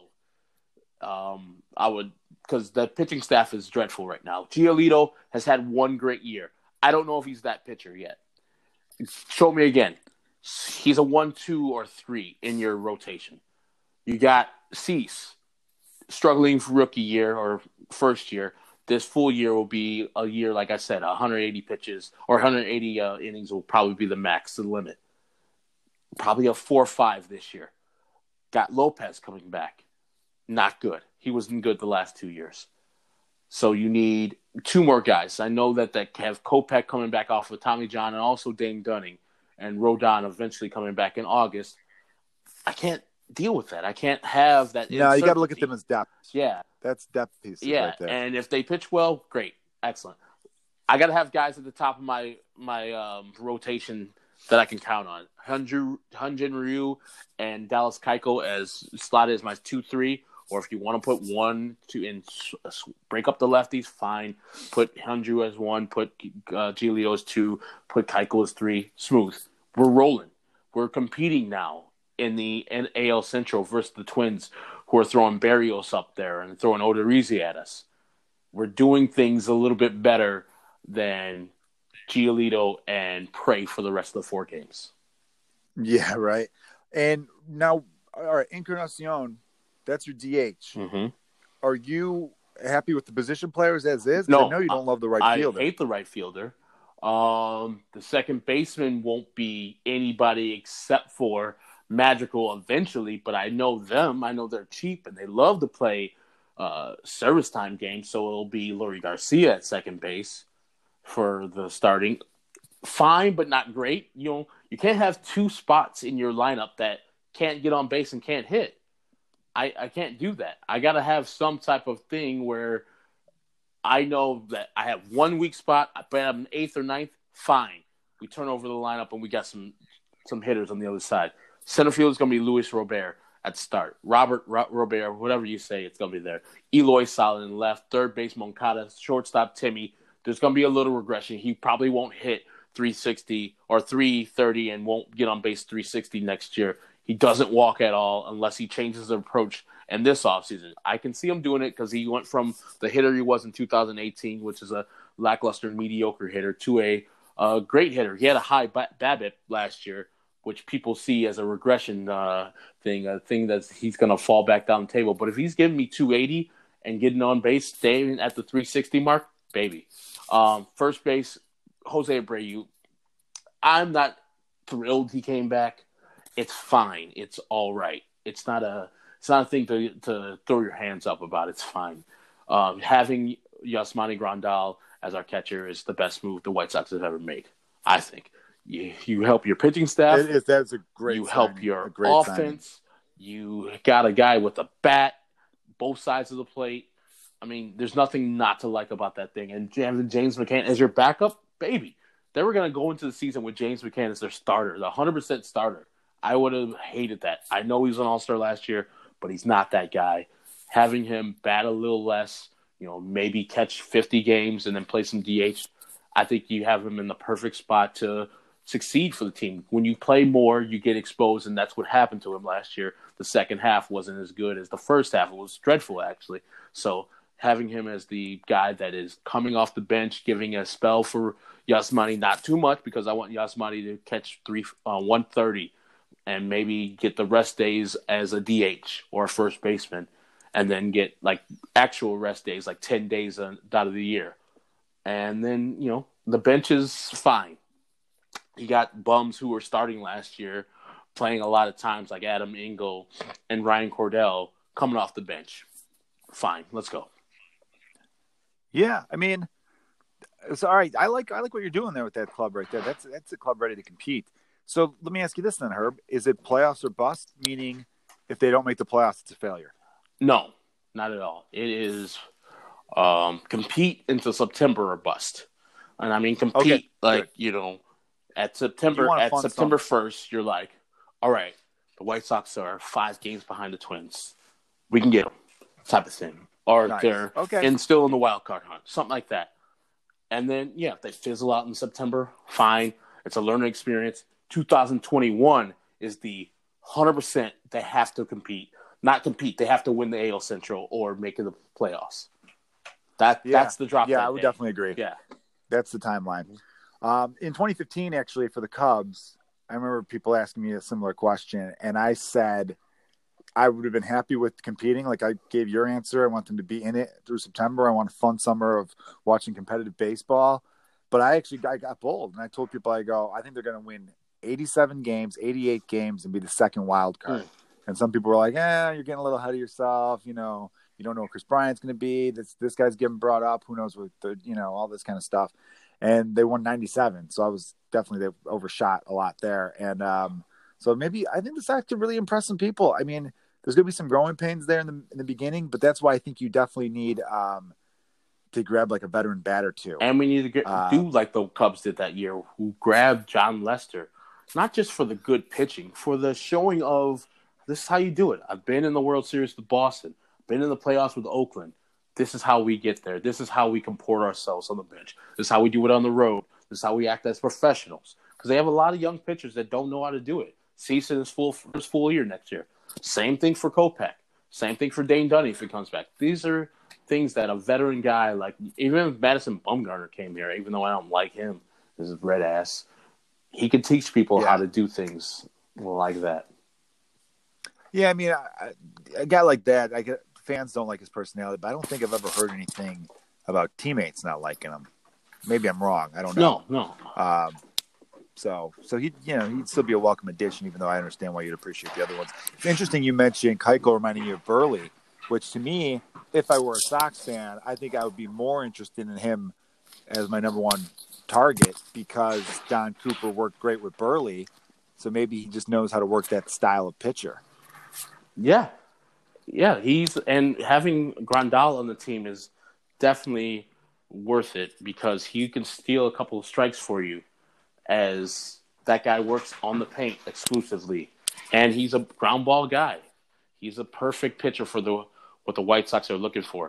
[SPEAKER 2] I would, because the pitching staff is dreadful right now. Giolito has had 1 great year. I don't know if he's that pitcher yet. Show me again. He's a 1, 2, or 3 in your rotation. You got Cease, struggling for rookie year or first year. This full year will be a year, like I said, 180 pitches or 180 innings will probably be the max, the limit. Probably a 4-5 this year. Got Lopez coming back. Not good. He wasn't good the last 2 years. So you need 2 more guys. I know that they have Kopech coming back off of Tommy John and also Dane Dunning and Rodon eventually coming back in August. I can't deal with that. I can't have that.
[SPEAKER 1] No, you got to look at them as depth.
[SPEAKER 2] Yeah.
[SPEAKER 1] That's depth pieces
[SPEAKER 2] right
[SPEAKER 1] there.
[SPEAKER 2] And if they pitch well, great. Excellent. I got to have guys at the top of my rotation that I can count on. Hyun-Jin Ryu and Dallas Keuchel as slotted as my 2-3. Or if you want to put 1, 2, and break up the lefties, fine. Put Hyun-Jin as 1, put Giolito as 2, put Keuchel as 3. Smooth. We're rolling. We're competing now in the AL Central versus the Twins, who are throwing Berrios up there and throwing Odorizzi at us. We're doing things a little bit better than Giolito and pray for the rest of the 4 games.
[SPEAKER 1] Yeah, right. And now, all right, Encarnacion, that's your DH.
[SPEAKER 2] Mm-hmm.
[SPEAKER 1] Are you happy with the position players as is?
[SPEAKER 2] No.
[SPEAKER 1] I know you don't love the right fielder.
[SPEAKER 2] I hate the right fielder. The second baseman won't be anybody except for Magical eventually, but I know them. I know they're cheap and they love to play service time games, so it'll be Leury Garcia at second base for the starting. Fine, but not great. You can't have 2 spots in your lineup that can't get on base and can't hit. I can't do that. I got to have some type of thing where I know that I have 1 weak spot, but I'm 8th or 9th, fine. We turn over the lineup and we got some hitters on the other side. Center field is going to be Luis Robert at the start. Robert Robert, whatever you say, it's going to be there. Eloy solid in left. Third base, Moncada. Shortstop, Timmy. There's going to be a little regression. He probably won't hit 360 or 330 and won't get on base 360 next year. He doesn't walk at all unless he changes his approach in this offseason. I can see him doing it because he went from the hitter he was in 2018, which is a lackluster, mediocre hitter, to a great hitter. He had a high BABIP last year, which people see as a regression thing, a thing that he's going to fall back down the table. But if he's giving me 280 and getting on base, staying at the 360 mark, baby. First base, Jose Abreu. I'm not thrilled he came back. It's fine. It's all right. It's not a thing to throw your hands up about. It's fine. Having Yasmani Grandal as our catcher is the best move the White Sox have ever made, I think. You help your pitching staff.
[SPEAKER 1] That's a great.
[SPEAKER 2] You
[SPEAKER 1] signing.
[SPEAKER 2] help your offense. You got a guy with a bat, both sides of the plate. I mean, there's nothing not to like about that thing. And James McCann as your backup, baby. They were going to go into the season with James McCann as their starter, the 100% starter. I would have hated that. I know he was an all-star last year, but he's not that guy. Having him bat a little less, maybe catch 50 games and then play some DH, I think you have him in the perfect spot to succeed for the team. When you play more, you get exposed, and that's what happened to him last year. The second half wasn't as good as the first half. It was dreadful, actually. So having him as the guy that is coming off the bench, giving a spell for Yasmani, not too much because I want Yasmani to catch 130 and maybe get the rest days as a DH or a first baseman, and then get like actual rest days, like 10 days out of the year. And then, the bench is fine. You got bums who were starting last year playing a lot of times, like Adam Engel and Ryan Cordell coming off the bench. Fine, let's go.
[SPEAKER 1] Yeah, I mean, it's all right. I like what you're doing there with that club right there. That's a club ready to compete. So let me ask you this then, Herb. Is it playoffs or bust? Meaning, if they don't make the playoffs, it's a failure?
[SPEAKER 2] No, not at all. It is compete until September or bust. And I mean compete at September 1st, you're like, all right, the White Sox are 5 games behind the Twins. We can get them, type of thing. Or
[SPEAKER 1] nice.
[SPEAKER 2] They're still in the wild card hunt, something like that. And then, if they fizzle out in September, fine. It's a learning experience. 2021 is the 100% they have to compete. Not compete. They have to win the AL Central or make it the playoffs. That's the drop.
[SPEAKER 1] Yeah, I would definitely agree.
[SPEAKER 2] Yeah.
[SPEAKER 1] That's the timeline. In 2015, actually, for the Cubs, I remember people asking me a similar question, and I said I would have been happy with competing. Like I gave your answer. I want them to be in it through September. I want a fun summer of watching competitive baseball. But I got bold, and I told people, I think they're going to win 87 games, 88 games, and be the second wild card. And some people were like, you're getting a little ahead of yourself. You don't know what Chris Bryant's going to be. This guy's getting brought up. Who knows what all this kind of stuff. And they won 97. So they overshot a lot there. And so maybe I think this could really impress some people. I mean, there's going to be some growing pains there in the beginning, but that's why I think you definitely need to grab like a veteran bat or two.
[SPEAKER 2] And we need to do like the Cubs did that year, who grabbed John Lester, not just for the good pitching, for the showing of this is how you do it. I've been in the World Series with Boston, been in the playoffs with Oakland. This is how we get there. This is how we comport ourselves on the bench. This is how we do it on the road. This is how we act as professionals. Because they have a lot of young pitchers that don't know how to do it. Ceason is full year next year. Same thing for Kopech. Same thing for Dane Dunning if he comes back. These are things that a veteran guy, like even if Madison Bumgarner came here, even though I don't like him, this is red ass, he could teach people how to do things like that.
[SPEAKER 1] Yeah, I mean, a guy like that, fans don't like his personality, but I don't think I've ever heard anything about teammates not liking him. Maybe I'm wrong. I don't know.
[SPEAKER 2] No.
[SPEAKER 1] So he'd still be a welcome addition, even though I understand why you'd appreciate the other ones. It's interesting you mentioned Keuchel reminding you of Burley, which to me, if I were a Sox fan, I think I would be more interested in him as my number one target because Don Cooper worked great with Burley. So maybe he just knows how to work that style of pitcher.
[SPEAKER 2] Yeah. And having Grandal on the team is definitely worth it because he can steal a couple of strikes for you as that guy works on the paint exclusively. And he's a ground ball guy. He's a perfect pitcher for what the White Sox are looking for.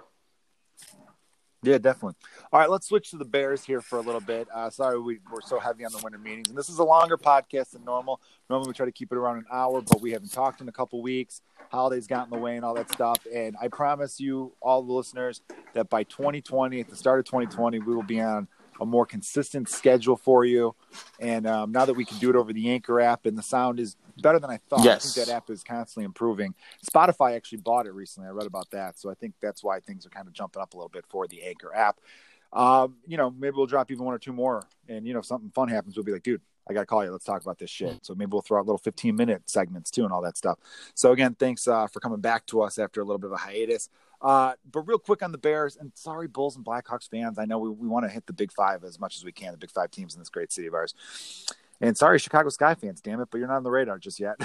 [SPEAKER 1] Yeah, definitely. All right, let's switch to the Bears here for a little bit. Sorry we're so heavy on the winter meetings. And this is a longer podcast than normal. Normally we try to keep it around an hour, but we haven't talked in a couple weeks. Holidays got in the way and all that stuff. And I promise you, all the listeners, that by 2020, at the start of 2020, we will be on a more consistent schedule for you. And now that we can do it over the Anchor app and the sound is better than I thought.
[SPEAKER 2] Yes.
[SPEAKER 1] I think that app is constantly improving. Spotify actually bought it recently. I read about that. So I think that's why things are kind of jumping up a little bit for the Anchor app. Maybe we'll drop even 1 or 2 more. And, if something fun happens, we'll be like, dude, I got to call you. Let's talk about this shit. So maybe we'll throw out little 15-minute segments too and all that stuff. So again, thanks for coming back to us after a little bit of a hiatus. But real quick on the Bears, and sorry, Bulls and Blackhawks fans. I know we want to hit the Big Five as much as we can, the Big Five teams in this great city of ours. And sorry, Chicago Sky fans, damn it, but you're not on the radar just yet.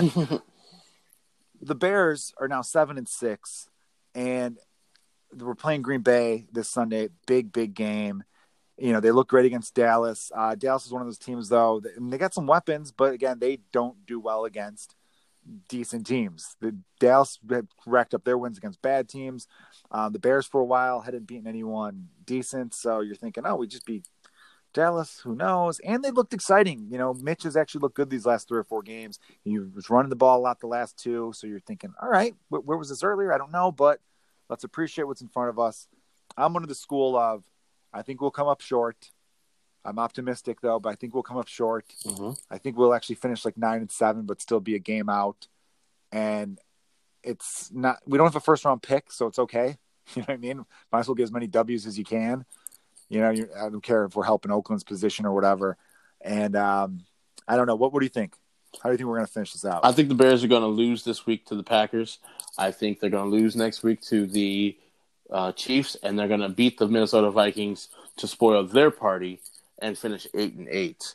[SPEAKER 1] The Bears are now 7-6, and we're playing Green Bay this Sunday. Big game. They look great against Dallas. Dallas is one of those teams, though, and they got some weapons, but again, they don't do well against decent teams. The Dallas racked up their wins against bad teams. The Bears for a while hadn't beaten anyone decent, so you're thinking, we just beat Dallas. Who knows? And they looked exciting. Mitch has actually looked good these last 3 or 4 games. He was running the ball a lot the last 2, so you're thinking, all right, where was this earlier? I don't know, but let's appreciate what's in front of us. I'm under the school of, I think we'll come up short. I'm optimistic, though, but I think we'll come up short.
[SPEAKER 2] Mm-hmm.
[SPEAKER 1] I think we'll actually finish like 9-7, but still be a game out. And it's not – we don't have a first-round pick, so it's okay. You know what I mean? Might as well get as many W's as you can. I don't care if we're helping Oakland's position or whatever. And I don't know. What do you think? How do you think we're going to finish this out?
[SPEAKER 2] I think the Bears are going to lose this week to the Packers. I think they're going to lose next week to the Chiefs, and they're going to beat the Minnesota Vikings to spoil their party and finish 8-8.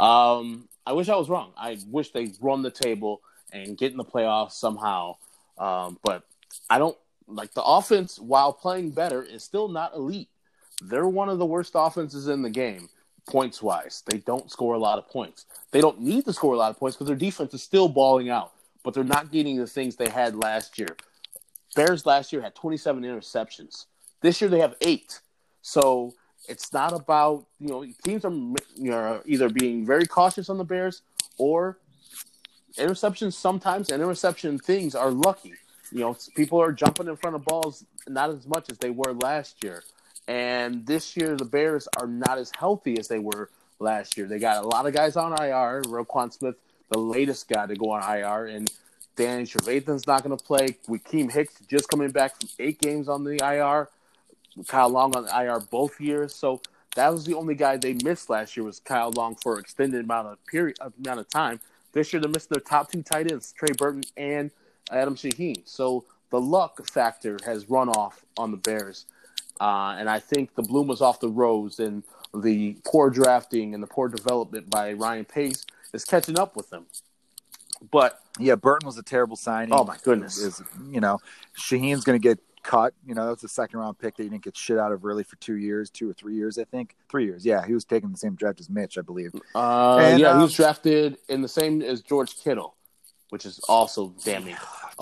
[SPEAKER 2] I wish I was wrong. I wish they run the table and get in the playoffs somehow. But I don't like the offense, while playing better, is still not elite. They're one of the worst offenses in the game, points-wise. They don't score a lot of points. They don't need to score a lot of points because their defense is still balling out, but they're not getting the things they had last year. Bears last year had 27 interceptions. This year they have 8. So it's not about, teams are either being very cautious on the Bears or interceptions sometimes, and interception things are lucky. People are jumping in front of balls not as much as they were last year. And this year, the Bears are not as healthy as they were last year. They got a lot of guys on IR. Roquan Smith, the latest guy to go on IR, and Danny Trevathan's not going to play. Wakeem Hicks just coming back from 8 games on the IR. Kyle Long on the IR both years. So that was the only guy they missed last year was Kyle Long for an extended amount of time. This year, they're missing their top 2 tight ends, Trey Burton and Adam Shaheen. So the luck factor has run off on the Bears. And I think the bloom was off the rose, and the poor drafting and the poor development by Ryan Pace is catching up with them. But
[SPEAKER 1] yeah, Burton was a terrible signing.
[SPEAKER 2] Oh my goodness!
[SPEAKER 1] Shaheen's going to get cut. That's a 2nd-round pick that you didn't get shit out of really for 2 or 3 years. I think 3 years. Yeah, he was taking the same draft as Mitch, I believe.
[SPEAKER 2] He was drafted in the same as George Kittle, which is also damning.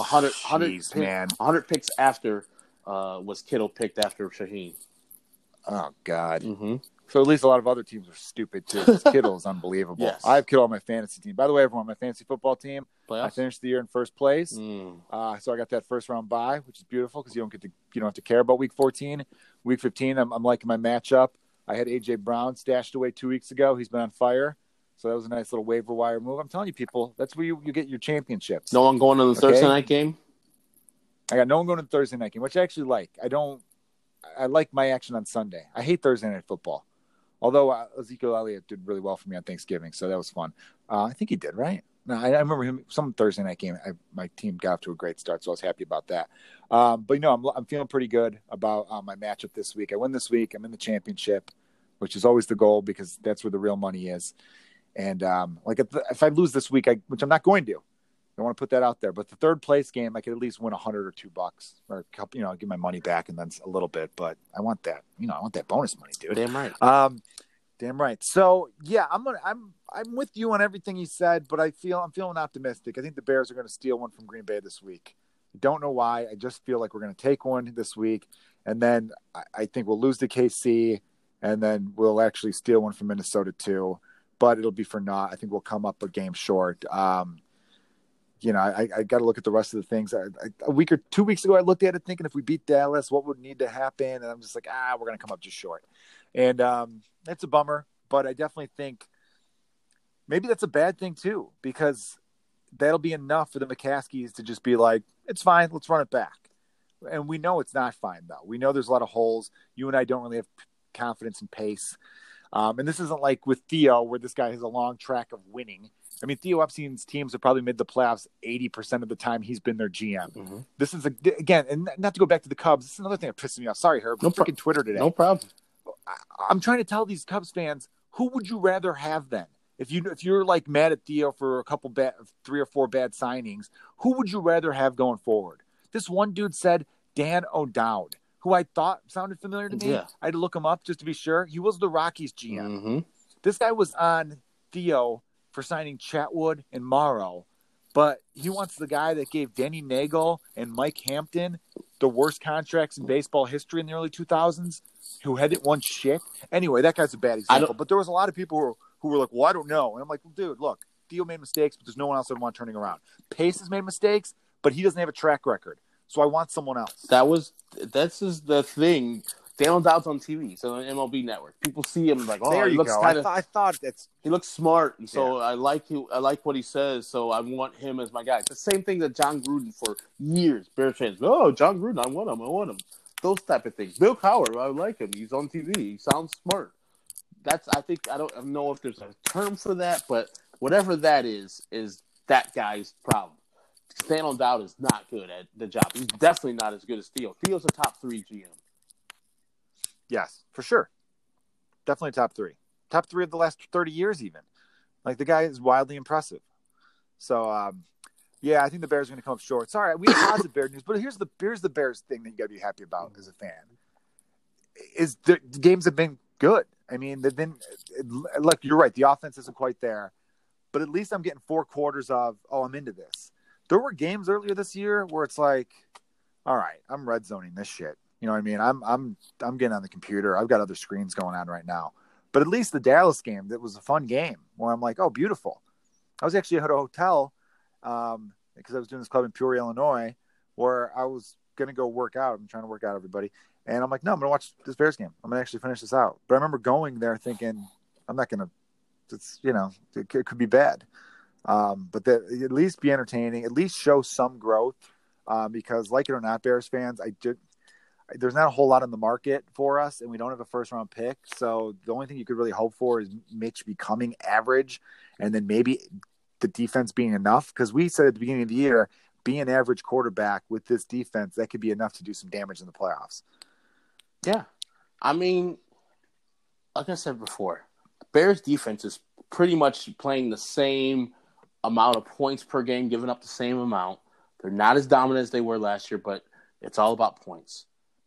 [SPEAKER 2] 100 picks after. Was Kittle picked after Shaheen.
[SPEAKER 1] Oh, God.
[SPEAKER 2] Mm-hmm.
[SPEAKER 1] So at least a lot of other teams are stupid, too. Kittle is unbelievable.
[SPEAKER 2] Yes.
[SPEAKER 1] I have Kittle on my fantasy team. By the way, everyone, my fantasy football team,
[SPEAKER 2] Playoffs?
[SPEAKER 1] I finished the year in first place. So I got that first-round bye, which is beautiful because you don't have to care about Week 14. Week 15, I'm liking my matchup. I had A.J. Brown stashed away 2 weeks ago. He's been on fire. So that was a nice little waiver wire move. I'm telling you, people, that's where you get your championships.
[SPEAKER 2] No one going to the Thursday night game?
[SPEAKER 1] I got no one going to the Thursday night game, which I actually like. I like my action on Sunday. I hate Thursday night football. Although Ezekiel Elliott did really well for me on Thanksgiving, so that was fun. I think he did, right? No, I remember him. Some Thursday night game, my team got off to a great start, so I was happy about that. But I'm feeling pretty good about my matchup this week. I win this week. I'm in the championship, which is always the goal because that's where the real money is. And if I lose this week, which I'm not going to. I want to put that out there, but the 3rd place game, I could at least win $100 or $2 or a couple, get my money back and then a little bit, but I want that, I want that bonus money, dude.
[SPEAKER 2] Damn right.
[SPEAKER 1] Damn right. So yeah, I'm with you on everything you said, but I'm feeling optimistic. I think the Bears are going to steal one from Green Bay this week. Don't know why. I just feel like we're going to take one this week. And then I think we'll lose to KC and then we'll actually steal one from Minnesota too, but it'll be for naught. I think we'll come up a game short. I got to look at the rest of the things. A week or 2 weeks ago, I looked at it thinking if we beat Dallas, what would need to happen? And I'm just like, we're going to come up just short. And that's a bummer, but I definitely think maybe that's a bad thing too, because that'll be enough for the McCaskies to just be like, it's fine, let's run it back. And we know it's not fine, though. We know there's a lot of holes. You and I don't really have confidence in Pace. And this isn't like with Theo, where this guy has a long track of winning. I mean, Theo Epstein's teams have probably made the playoffs 80% of the time he's been their GM.
[SPEAKER 2] Mm-hmm.
[SPEAKER 1] This is, again, and not to go back to the Cubs, this is another thing that pisses me off. Sorry, Herb. Freaking Twitter today.
[SPEAKER 2] No problem.
[SPEAKER 1] I'm trying to tell these Cubs fans, who would you rather have then? If you're like mad at Theo for a couple 3 or 4 bad signings, who would you rather have going forward? This one dude said Dan O'Dowd. who I thought sounded familiar to me.
[SPEAKER 2] Yeah.
[SPEAKER 1] I had to look him up just to be sure. He was the Rockies GM.
[SPEAKER 2] Mm-hmm.
[SPEAKER 1] This guy was on Theo for signing Chatwood and Morrow, but he wants the guy that gave Denny Nagel and Mike Hampton the worst contracts in baseball history in the early 2000s, who hadn't won shit. Anyway, that guy's a bad example. But there was a lot of people who were like, well, I don't know. And I'm like, well, dude, look, Theo made mistakes, but there's no one else that want turning around. Pace has made mistakes, but he doesn't have a track record. So I want someone else.
[SPEAKER 2] That's just the thing. Daniel Dowd's on TV, so on MLB Network. People see him like, oh,
[SPEAKER 1] there
[SPEAKER 2] he looks kind of.
[SPEAKER 1] I thought he
[SPEAKER 2] looks smart, and so I like what he says. So I want him as my guy. It's the same thing that John Gruden for years. Bears fans, oh, John Gruden, I want him. Those type of things. Bill Cowher, I like him. He's on TV. He sounds smart. I don't know if there's a term for that, but whatever that is that guy's problem. Daniel Dowd is not good at the job. He's definitely not as good as Theo. Theo's a top 3 GM.
[SPEAKER 1] Yes, for sure. Definitely top 3. Top 3 of the last 30 years even. Like, the guy is wildly impressive. So, I think the Bears are going to come up short. Sorry, we have positive Bears news, but here's the Bears thing that you got to be happy about as a fan. Is the games have been good. I mean, they've been – look, you're right. The offense isn't quite there. But at least I'm getting 4 quarters of, I'm into this. There were games earlier this year where it's like, all right, I'm red zoning this shit. You know what I mean? I'm getting on the computer. I've got other screens going on right now. But at least the Dallas game, that was a fun game where I'm like, oh, beautiful. I was actually at a hotel because I was doing this club in Peoria, Illinois, where I was going to go work out. I'm trying to work out, everybody. And I'm like, no, I'm going to watch this Bears game. I'm going to actually finish this out. But I remember going there thinking, I'm not going to, it could be bad. But at least be entertaining, at least show some growth because, like it or not, Bears fans, there's not a whole lot on the market for us, and we don't have a first-round pick. So the only thing you could really hope for is Mitch becoming average, and then maybe the defense being enough. Because we said at the beginning of the year, be an average quarterback with this defense, that could be enough to do some damage in the playoffs.
[SPEAKER 2] Yeah. I mean, like I said before, the Bears defense is pretty much playing the same amount of points per game, giving up the same amount. They're not as dominant as they were last year, but it's all about points.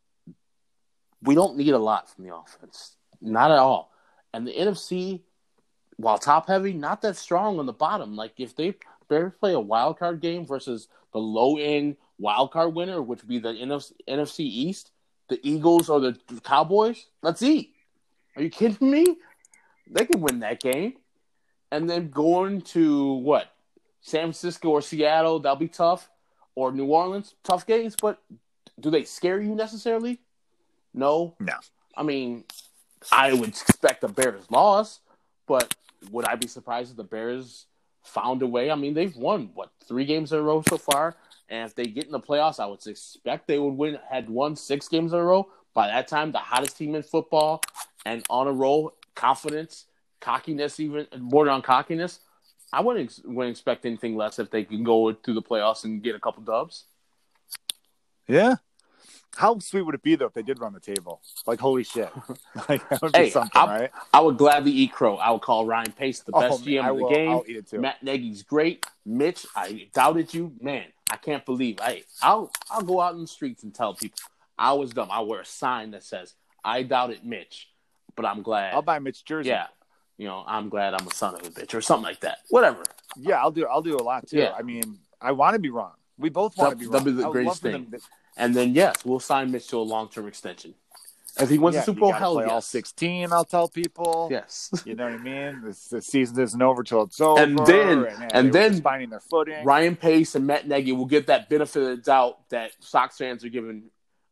[SPEAKER 2] We don't need a lot from the offense. Not at all. And the NFC, while top-heavy, not that strong on the bottom. Like, if they Bears play a wild card game versus the low-end wild card winner, which would be the NFC East, the Eagles or the Cowboys, let's eat. Are you kidding me? They can win that game. And then going to, what, San Francisco or Seattle, that'll be tough. Or New Orleans, tough games. But do they scare you necessarily? No. I mean, I would expect the Bears loss, but would I be surprised if the Bears found a way? I mean, they've won, 3 games in a row so far? And if they get in the playoffs, I would expect they would had won 6 games in a row. By that time, the hottest team in football and on a roll, confidence, cockiness, even border on cockiness. I wouldn't expect anything less if they can go through the playoffs and get a couple dubs.
[SPEAKER 1] Yeah. How sweet would it be, though, if they did run the table? Like, holy shit. Like, that would be something, right?
[SPEAKER 2] I would gladly eat crow. I would call Ryan Pace the best GM of the game.
[SPEAKER 1] I'll eat it, too.
[SPEAKER 2] Matt Nagy's great. Mitch, I doubted you. Man, I can't believe. I'll go out in the streets and tell people I was dumb. I'll wear a sign that says, I doubted Mitch, but I'm glad.
[SPEAKER 1] I'll buy Mitch jersey.
[SPEAKER 2] Yeah. I'm glad I'm a son of a bitch or something like that. Whatever.
[SPEAKER 1] Yeah, I'll do a lot, too. Yeah. I mean, I want to be wrong. We both want to be wrong.
[SPEAKER 2] That'd be the greatest thing. And then, yes, we'll sign Mitch to a long-term extension. If he wins the Super Bowl, hell yes.
[SPEAKER 1] All 16, I'll tell people.
[SPEAKER 2] Yes.
[SPEAKER 1] You know what I mean? The season isn't over till it's over.
[SPEAKER 2] And then
[SPEAKER 1] finding their footing.
[SPEAKER 2] Ryan Pace and Matt Nagy will get that benefit of the doubt that Sox fans are giving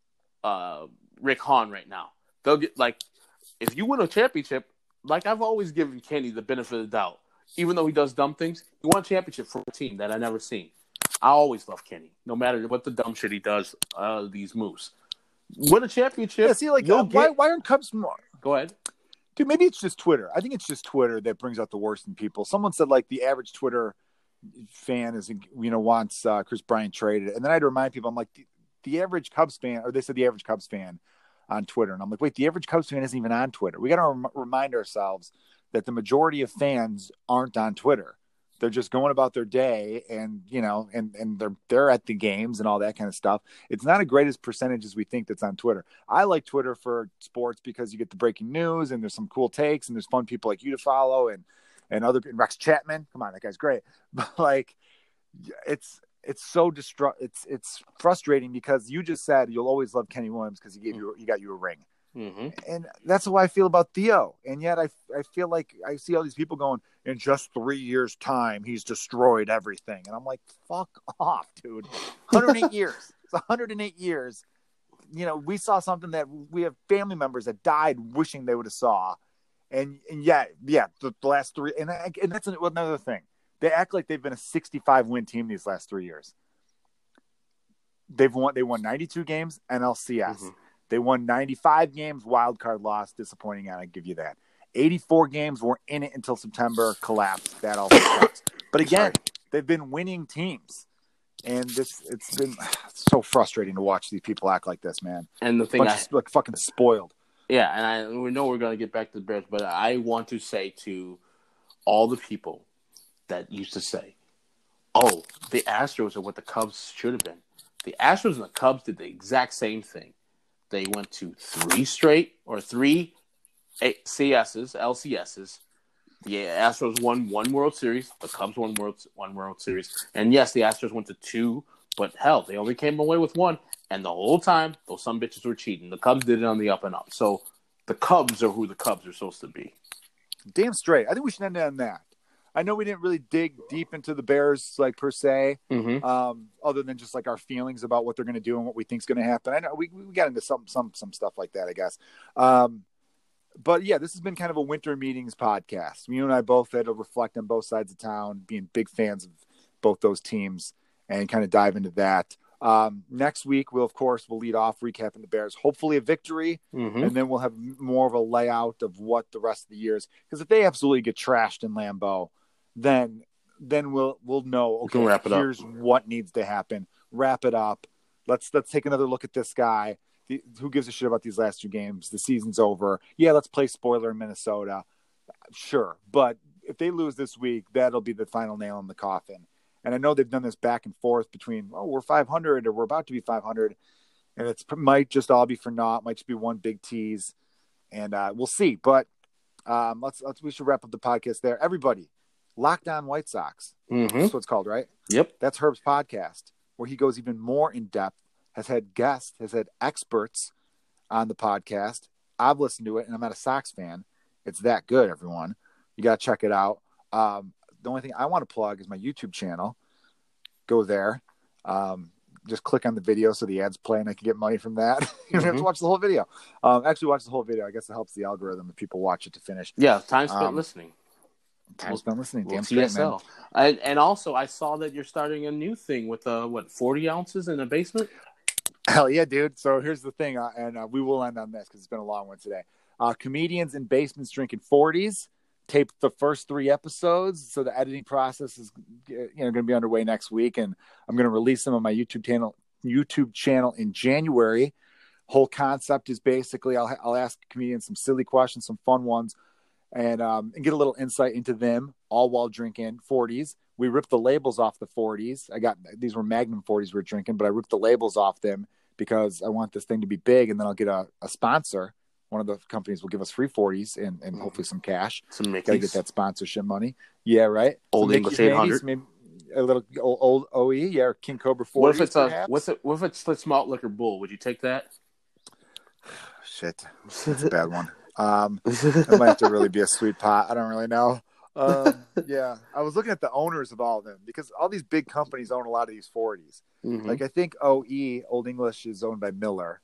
[SPEAKER 2] Rick Hahn right now. They'll get, if you win a championship, I've always given Kenny the benefit of the doubt. Even though he does dumb things, he won a championship for a team that I never seen. I always love Kenny, no matter what the dumb shit he does, these moves. Win a championship.
[SPEAKER 1] Yeah, see, why aren't Cubs more?
[SPEAKER 2] Go ahead.
[SPEAKER 1] Dude, maybe it's just Twitter. I think it's just Twitter that brings out the worst in people. Someone said, the average Twitter fan wants Chris Bryant traded. And then I had to remind people, I'm like, the average Cubs fan, or they said the average Cubs fan on Twitter. And I'm like, wait, the average Cubs fan isn't even on Twitter. We got to remind ourselves that the majority of fans aren't on Twitter. They're just going about their day, and and they're at the games and all that kind of stuff. It's not as great as percentage as we think that's on Twitter. I like Twitter for sports because you get the breaking news, and there's some cool takes, and there's fun people like you to follow, and and Rex Chapman. Come on, that guy's great. But like, it's it's frustrating because you just said you'll always love Kenny Williams because he got you a ring.
[SPEAKER 2] Mm-hmm.
[SPEAKER 1] And that's how I feel about Theo. And yet I feel like I see all these people going, in just 3 years' time, he's destroyed everything. And I'm like, fuck off, dude. 108 years. It's 108 years. We saw something that we have family members that died wishing they would have saw. And yet, the last three. And that's another thing. They act like they've been a 65-win team these last 3 years. They won 92 games, NLCS. Mm-hmm. They won 95 games, wild card loss, disappointing. I give you that. 84 games, weren't in it until September, collapsed. That also sucks. But again, they've been winning teams, and it's been so frustrating to watch these people act like this, man.
[SPEAKER 2] And the thing,
[SPEAKER 1] like fucking spoiled.
[SPEAKER 2] Yeah, and we know we're going to get back to the Bears, but I want to say to all the people that used to say, "Oh, the Astros are what the Cubs should have been." The Astros and the Cubs did the exact same thing. They went to three CSs, LCSs. The Astros won one World Series. The Cubs won one World Series. And yes, the Astros went to two, but hell, they only came away with one. And the whole time, those some bitches were cheating. The Cubs did it on the up and up. So the Cubs are who the Cubs are supposed to be.
[SPEAKER 1] Damn straight. I think we should end on that. I know we didn't really dig deep into the Bears, like, per se, other than just like our feelings about what they're going to do and what we think is going to happen. I know we got into some stuff like that, I guess. But yeah, this has been kind of a winter meetings podcast. You and I both had to reflect on both sides of town, being big fans of both those teams, and kind of dive into that. Next week, we'll lead off recapping the Bears, hopefully a victory, and then we'll have more of a layout of what the rest of the year is. Because if they absolutely get trashed in Lambeau, then we'll know. Okay,
[SPEAKER 2] wrap it
[SPEAKER 1] here's
[SPEAKER 2] up.
[SPEAKER 1] What needs to happen. Wrap it up. Let's take another look at this guy. Who gives a shit about these last two games? The season's over. Yeah, let's play spoiler in Minnesota. Sure, but if they lose this week, that'll be the final nail in the coffin. And I know they've done this back and forth between, we're 500 or we're about to be 500, and it might just all be for naught. Might just be one big tease, and we'll see. But we should wrap up the podcast there. Everybody, Locked On White Sox. That's what it's called, right?
[SPEAKER 2] Yep.
[SPEAKER 1] That's Herb's podcast, where he goes even more in depth. Has had guests, has had experts on the podcast. I've listened to it, and I'm not a Sox fan. It's that good, everyone. You got to check it out. The only thing I want to plug is my YouTube channel. Go there. Just click on the video so the ads play, and I can get money from that. You don't have to watch the whole video. Actually, watch the whole video. I guess it helps the algorithm if people watch it to finish.
[SPEAKER 2] Yeah, time spent listening.
[SPEAKER 1] Damn straight,
[SPEAKER 2] TSL.
[SPEAKER 1] man.
[SPEAKER 2] And also, I saw that you're starting a new thing with 40 ounces in the basement.
[SPEAKER 1] Hell yeah, dude. So here's the thing, and we will end on this because it's been a long one today. Comedians in basements drinking 40s. Taped the first 3 episodes, so the editing process is going to be underway next week, and I'm going to release them on my YouTube channel in January. Whole concept is basically I'll ask comedians some silly questions, some fun ones, and get a little insight into them, all while drinking 40s. We ripped the labels off the 40s. These were Magnum 40s we were drinking, but I ripped the labels off them because I want this thing to be big, and then I'll get a sponsor. One of the companies will give us free 40s and hopefully some cash.
[SPEAKER 2] Some Mickey's.
[SPEAKER 1] Gotta get that sponsorship money. Yeah, right.
[SPEAKER 2] Old English 800.
[SPEAKER 1] Maybe a little old OE. Yeah, or King Cobra 40s.
[SPEAKER 2] What if it's Split Malt Liquor Bull? Would you take that?
[SPEAKER 1] Shit, that's a bad one. It might have to really be a sweet pot. I don't really know. Yeah, I was looking at the owners of all of them because all these big companies own a lot of these 40s. Like I think OE, Old English, is owned by Miller.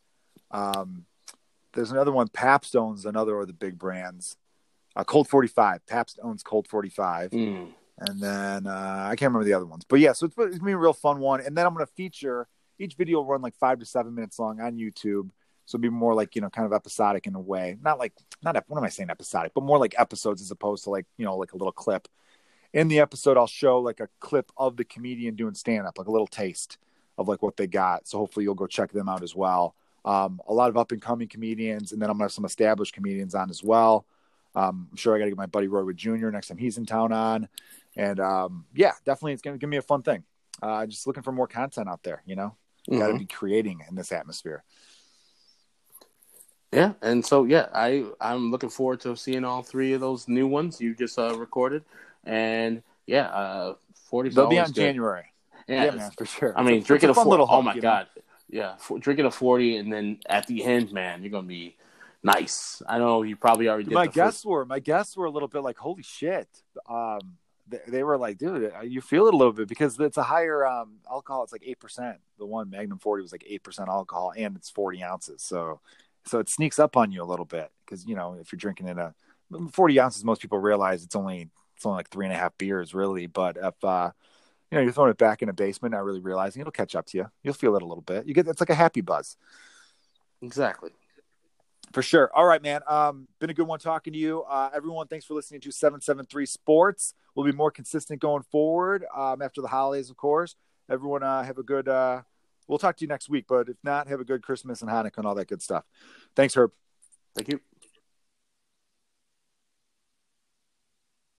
[SPEAKER 1] There's another one. Pabst owns another of the big brands. Colt 45. Pabst owns Colt 45. And then I can't remember the other ones. But yeah, so it's going to be a real fun one. And then I'm going to feature – each video will run like 5 to 7 minutes long on YouTube. So it'll be more like, kind of episodic in a way. What am I saying episodic? But more like episodes as opposed to like a little clip. In the episode, I'll show like a clip of the comedian doing stand-up, like a little taste of like what they got. So hopefully you'll go check them out as well. A lot of up-and-coming comedians, and then I'm going to have some established comedians on as well. I'm sure I got to get my buddy Roy Wood Jr. next time he's in town on. And yeah, definitely it's going to give me a fun thing. Just looking for more content out there, you know, got to be creating in this atmosphere.
[SPEAKER 2] Yeah. And so, yeah, I'm looking forward to seeing all 3 of those new ones you just recorded. And yeah, 40's
[SPEAKER 1] They'll be on
[SPEAKER 2] good.
[SPEAKER 1] January. Yeah, man, for sure.
[SPEAKER 2] I mean, drinking a
[SPEAKER 1] fun little hook,
[SPEAKER 2] oh my God. Yeah. Drinking a 40 and then at the end, man, you're going to be nice. I know you probably already did.
[SPEAKER 1] My guests were a little bit like, holy shit. They were like, dude, you feel it a little bit because it's a higher alcohol. It's like 8%. The one Magnum 40 was like 8% alcohol and it's 40 ounces. So it sneaks up on you a little bit because, you know, if you're drinking in 40 ounces, most people realize it's only like 3.5 beers really. But if, you know, you're throwing it back in a basement, not really realizing it'll catch up to you. You'll feel it a little bit. It's like a happy buzz.
[SPEAKER 2] Exactly.
[SPEAKER 1] For sure. All right, man. Been a good one talking to you. Everyone, thanks for listening to 773 Sports. We'll be more consistent going forward after the holidays, of course. Everyone have a good we'll talk to you next week, but if not, have a good Christmas and Hanukkah and all that good stuff. Thanks, Herb.
[SPEAKER 2] Thank you.